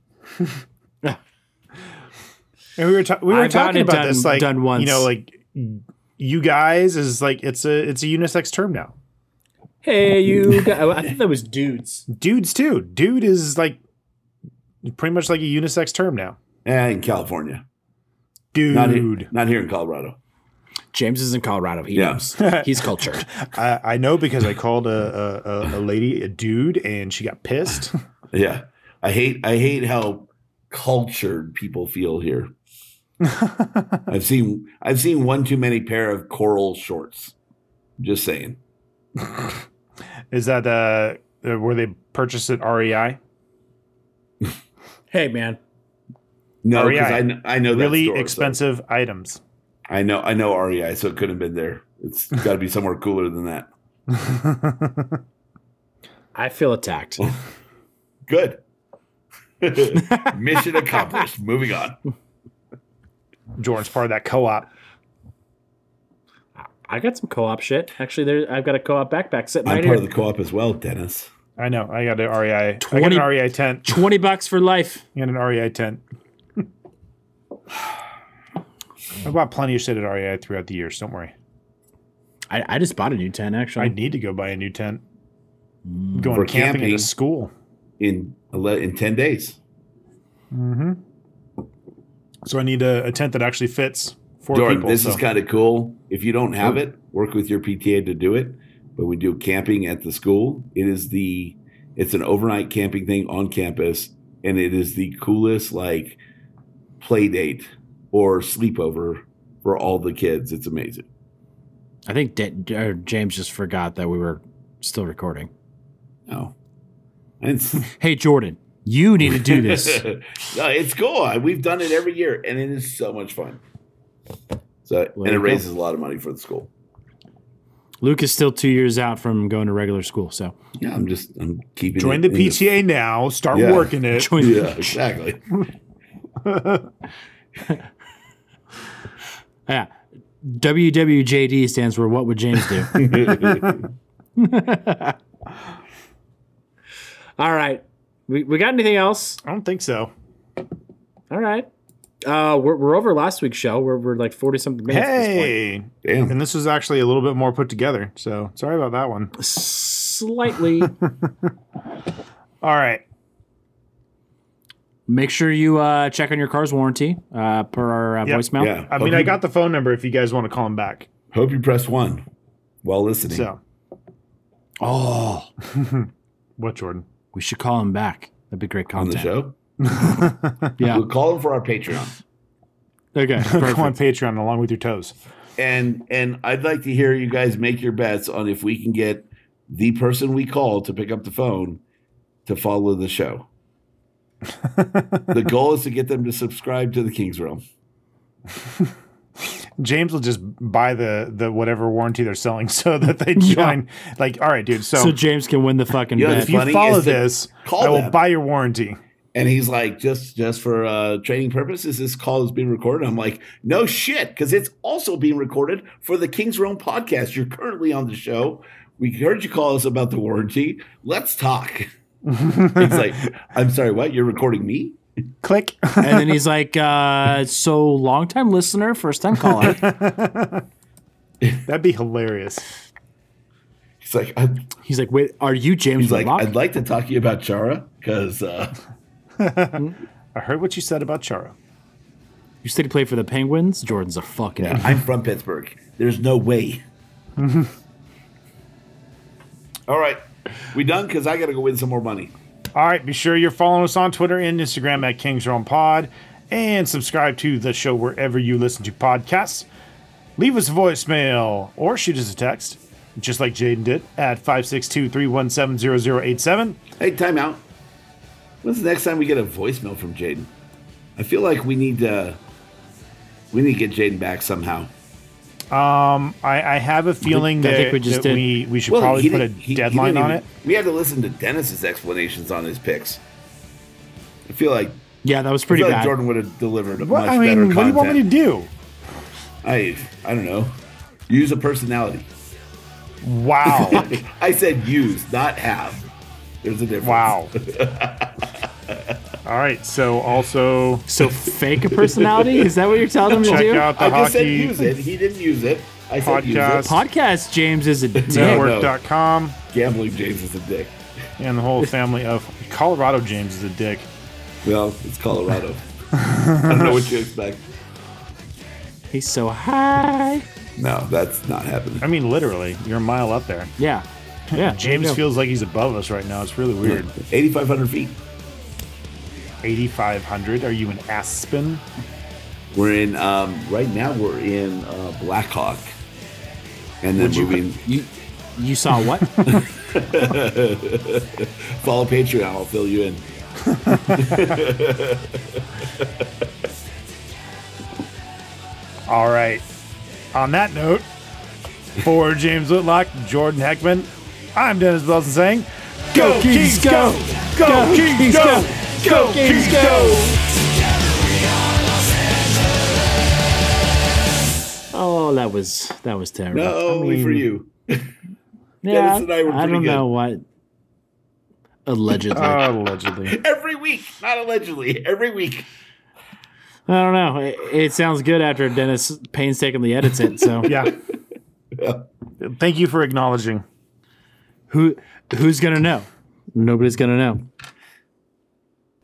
[SPEAKER 6] And we were ta- we were
[SPEAKER 8] I've gotten
[SPEAKER 6] talking
[SPEAKER 8] it
[SPEAKER 6] about
[SPEAKER 8] done-
[SPEAKER 6] this like
[SPEAKER 8] done once.
[SPEAKER 6] you know like you guys is like it's a it's a unisex term now.
[SPEAKER 8] Hey, you. Guys. I think that was dudes.
[SPEAKER 6] Dudes too. Dude is like pretty much like a unisex term now.
[SPEAKER 7] And in California.
[SPEAKER 6] Dude.
[SPEAKER 7] Not here, not here in Colorado.
[SPEAKER 8] James is in Colorado. He
[SPEAKER 7] Yeah.
[SPEAKER 8] knows. He's cultured.
[SPEAKER 6] I, I know because I called a, a, a, a lady a dude and she got pissed.
[SPEAKER 7] Yeah. I hate I hate how cultured people feel here. I've seen I've seen one too many pair of coral shorts. Just saying.
[SPEAKER 6] Is that uh, uh, where they purchased at R E I?
[SPEAKER 8] Hey, man.
[SPEAKER 7] No,
[SPEAKER 6] R E
[SPEAKER 7] because
[SPEAKER 6] I.
[SPEAKER 7] I, kn- I know that
[SPEAKER 6] Really
[SPEAKER 7] store, so-
[SPEAKER 6] expensive items.
[SPEAKER 7] I know I know R E I, so it couldn't have been there. It's got to be somewhere cooler than that.
[SPEAKER 8] I feel attacked.
[SPEAKER 7] Good. Mission accomplished. Moving on.
[SPEAKER 6] Jordan's part of that co-op.
[SPEAKER 8] I got some co-op shit. Actually, there I've got a co-op backpack sitting
[SPEAKER 7] I'm
[SPEAKER 8] right
[SPEAKER 7] part
[SPEAKER 8] here.
[SPEAKER 7] of the co-op as well, Dennis.
[SPEAKER 6] I know. I got an R E I. I got
[SPEAKER 8] twenty
[SPEAKER 6] an R E I tent.
[SPEAKER 8] Twenty bucks for life.
[SPEAKER 6] I got an R E I tent. I bought plenty of shit at R E I throughout the years. Don't worry.
[SPEAKER 8] I, I just bought a new tent, actually.
[SPEAKER 6] I need to go buy a new tent. I'm going
[SPEAKER 7] For
[SPEAKER 6] camping,
[SPEAKER 7] camping.
[SPEAKER 6] at a school.
[SPEAKER 7] in ele- in ten days.
[SPEAKER 6] Mm-hmm. So I need a, a tent that actually fits four
[SPEAKER 7] Jordan,
[SPEAKER 6] people.
[SPEAKER 7] this
[SPEAKER 6] so.
[SPEAKER 7] is kind of cool. If you don't have it, work with your P T A to do it. But we do camping at the school. It is the it's an overnight camping thing on campus, and it is the coolest like play date or sleepover for all the kids. It's amazing.
[SPEAKER 8] I think D- or James just forgot that we were still recording.
[SPEAKER 7] No, it's
[SPEAKER 8] Hey, Jordan, you need to do this.
[SPEAKER 7] no, it's cool. We've done it every year, and it is so much fun. So
[SPEAKER 8] Well,
[SPEAKER 7] and it
[SPEAKER 8] you go.
[SPEAKER 7] raises a lot of money for the school.
[SPEAKER 8] Luke is still two years out from going to regular school, so
[SPEAKER 7] Yeah, I'm just I'm keeping
[SPEAKER 6] Join
[SPEAKER 7] it
[SPEAKER 6] the
[SPEAKER 7] in
[SPEAKER 6] P T A now. Start
[SPEAKER 7] Yeah.
[SPEAKER 6] working it.
[SPEAKER 8] join
[SPEAKER 7] Yeah, exactly.
[SPEAKER 8] yeah. W W J D stands for What Would James Do? All right. We, we got anything else?
[SPEAKER 6] I don't think so.
[SPEAKER 8] All right. Uh, we're, we're over last week's show. We're, we're like forty something minutes at this point.
[SPEAKER 6] Hey,
[SPEAKER 7] Damn.
[SPEAKER 6] and this was actually a little bit more put together. So sorry about that one.
[SPEAKER 8] Slightly.
[SPEAKER 6] All right.
[SPEAKER 8] Make sure you uh, check on your car's warranty uh, per our uh,
[SPEAKER 6] Yep.
[SPEAKER 8] voicemail.
[SPEAKER 7] Yeah.
[SPEAKER 6] I mean,
[SPEAKER 7] Hope
[SPEAKER 6] I
[SPEAKER 7] you-
[SPEAKER 6] got the phone number if you guys want to call him back.
[SPEAKER 7] Hope you press one while listening.
[SPEAKER 6] So,
[SPEAKER 8] Oh,
[SPEAKER 6] what, Jordan?
[SPEAKER 8] we should call him back. That'd be great
[SPEAKER 7] on
[SPEAKER 8] content.
[SPEAKER 7] the show.
[SPEAKER 8] Yeah.
[SPEAKER 7] We'll call him for our Patreon.
[SPEAKER 8] Okay.
[SPEAKER 6] Go on
[SPEAKER 8] Perfect.
[SPEAKER 6] Patreon along with your toes.
[SPEAKER 7] And and I'd like to hear you guys make your bets on if we can get the person we call to pick up the phone to follow the show. The goal is to get them to subscribe to the King's Realm.
[SPEAKER 6] James will just buy the the whatever warranty they're selling so that they join. Like, all right, dude. So,
[SPEAKER 8] So James can win the fucking
[SPEAKER 7] Yeah,
[SPEAKER 8] bet.
[SPEAKER 6] if you
[SPEAKER 7] funny
[SPEAKER 6] follow
[SPEAKER 7] is to
[SPEAKER 6] this,
[SPEAKER 7] call
[SPEAKER 6] I will
[SPEAKER 7] them.
[SPEAKER 6] buy your warranty.
[SPEAKER 7] And he's like, just just for uh, training purposes, this call is being recorded. I'm like, no shit, because it's also being recorded for the King's Realm podcast. You're currently on the show. We heard you call us about the warranty. Let's talk. He's like, I'm sorry, what? You're recording me?
[SPEAKER 6] Click.
[SPEAKER 8] And then he's like, uh, so long-time listener, first-time caller.
[SPEAKER 6] That'd be hilarious.
[SPEAKER 7] He's like, I,
[SPEAKER 8] He's like, wait, are you James
[SPEAKER 7] he's like,
[SPEAKER 8] Whitlock?
[SPEAKER 7] I'd like to talk to you about Chara because uh,
[SPEAKER 6] I heard what you said about Chara.
[SPEAKER 8] You said he played for the Penguins? Jordan's a fucking
[SPEAKER 7] yeah,
[SPEAKER 8] idiot.
[SPEAKER 7] I'm from Pittsburgh. There's no way. All right, we done? Because I got to go win some more money.
[SPEAKER 6] All right, be sure you're following us on Twitter and Instagram at Kings Realm Pod, and subscribe to the show wherever you listen to podcasts. Leave us a voicemail or shoot us a text, just like Jaden did, at five six two, three one seven, zero zero eight seven.
[SPEAKER 7] Hey, time out. When's the next time we get a voicemail from Jaden? I feel like we need to we need to get Jaden back somehow.
[SPEAKER 6] I, I have a feeling
[SPEAKER 8] I
[SPEAKER 6] that,
[SPEAKER 8] think we just
[SPEAKER 6] that
[SPEAKER 8] did.
[SPEAKER 6] we, we should
[SPEAKER 7] Well,
[SPEAKER 6] probably
[SPEAKER 7] he
[SPEAKER 6] put a
[SPEAKER 7] didn't- he- he
[SPEAKER 6] deadline
[SPEAKER 7] didn't
[SPEAKER 6] on
[SPEAKER 7] even-
[SPEAKER 6] it.
[SPEAKER 7] We had to listen to Dennis's explanations on his picks. I feel like,
[SPEAKER 8] Yeah, that was
[SPEAKER 7] I
[SPEAKER 8] pretty
[SPEAKER 7] feel like
[SPEAKER 8] bad.
[SPEAKER 7] Jordan would have delivered a
[SPEAKER 6] What,
[SPEAKER 7] much
[SPEAKER 6] I
[SPEAKER 7] better
[SPEAKER 6] mean, what do you
[SPEAKER 7] content.
[SPEAKER 6] want me to do?
[SPEAKER 7] I I don't know. Use a personality.
[SPEAKER 6] Wow.
[SPEAKER 7] I said use, not have. There's a difference.
[SPEAKER 6] Wow. All right, so also
[SPEAKER 8] So fake a personality? Is that what you're telling him to
[SPEAKER 6] check
[SPEAKER 8] do?
[SPEAKER 6] out the
[SPEAKER 7] I just said
[SPEAKER 6] hockey
[SPEAKER 7] use it. He didn't use it. I said use
[SPEAKER 6] Podcast.
[SPEAKER 7] it.
[SPEAKER 8] Podcast James is a dick.
[SPEAKER 7] No.
[SPEAKER 6] network dot com
[SPEAKER 7] Gambling James is a dick.
[SPEAKER 6] and the whole family of Colorado James is a dick.
[SPEAKER 7] Well, it's Colorado. I don't know what you expect.
[SPEAKER 8] He's so high.
[SPEAKER 7] No, that's not happening.
[SPEAKER 6] I mean, literally, you're a mile up there.
[SPEAKER 8] Yeah. Yeah.
[SPEAKER 6] James
[SPEAKER 8] there you go.
[SPEAKER 6] feels like he's above us right now. It's really weird.
[SPEAKER 7] eighty-five hundred feet.
[SPEAKER 6] eighty-five hundred. Are you in Aspen?
[SPEAKER 7] We're in, um, right now we're in uh, Blackhawk. And then moving,
[SPEAKER 8] You you saw what?
[SPEAKER 7] follow Patreon, I'll fill you in.
[SPEAKER 6] All right. On that note, for James Whitlock, Jordan Heckman, I'm Dennis Belson saying, Go, Kings, go! Go, Kings, go! Go, Kings, go!
[SPEAKER 8] Oh, that was that was terrible.
[SPEAKER 7] No, only for you.
[SPEAKER 8] yeah,
[SPEAKER 7] Dennis and I were
[SPEAKER 8] I
[SPEAKER 7] pretty
[SPEAKER 8] don't
[SPEAKER 7] good.
[SPEAKER 8] know what. Allegedly,
[SPEAKER 6] Allegedly.
[SPEAKER 7] Every week, not allegedly, every week.
[SPEAKER 8] I don't know. It, it sounds good after Dennis painstakingly edits it. So
[SPEAKER 6] Yeah.
[SPEAKER 7] Yeah.
[SPEAKER 6] Thank you for acknowledging.
[SPEAKER 8] Who who's gonna know? Nobody's gonna know.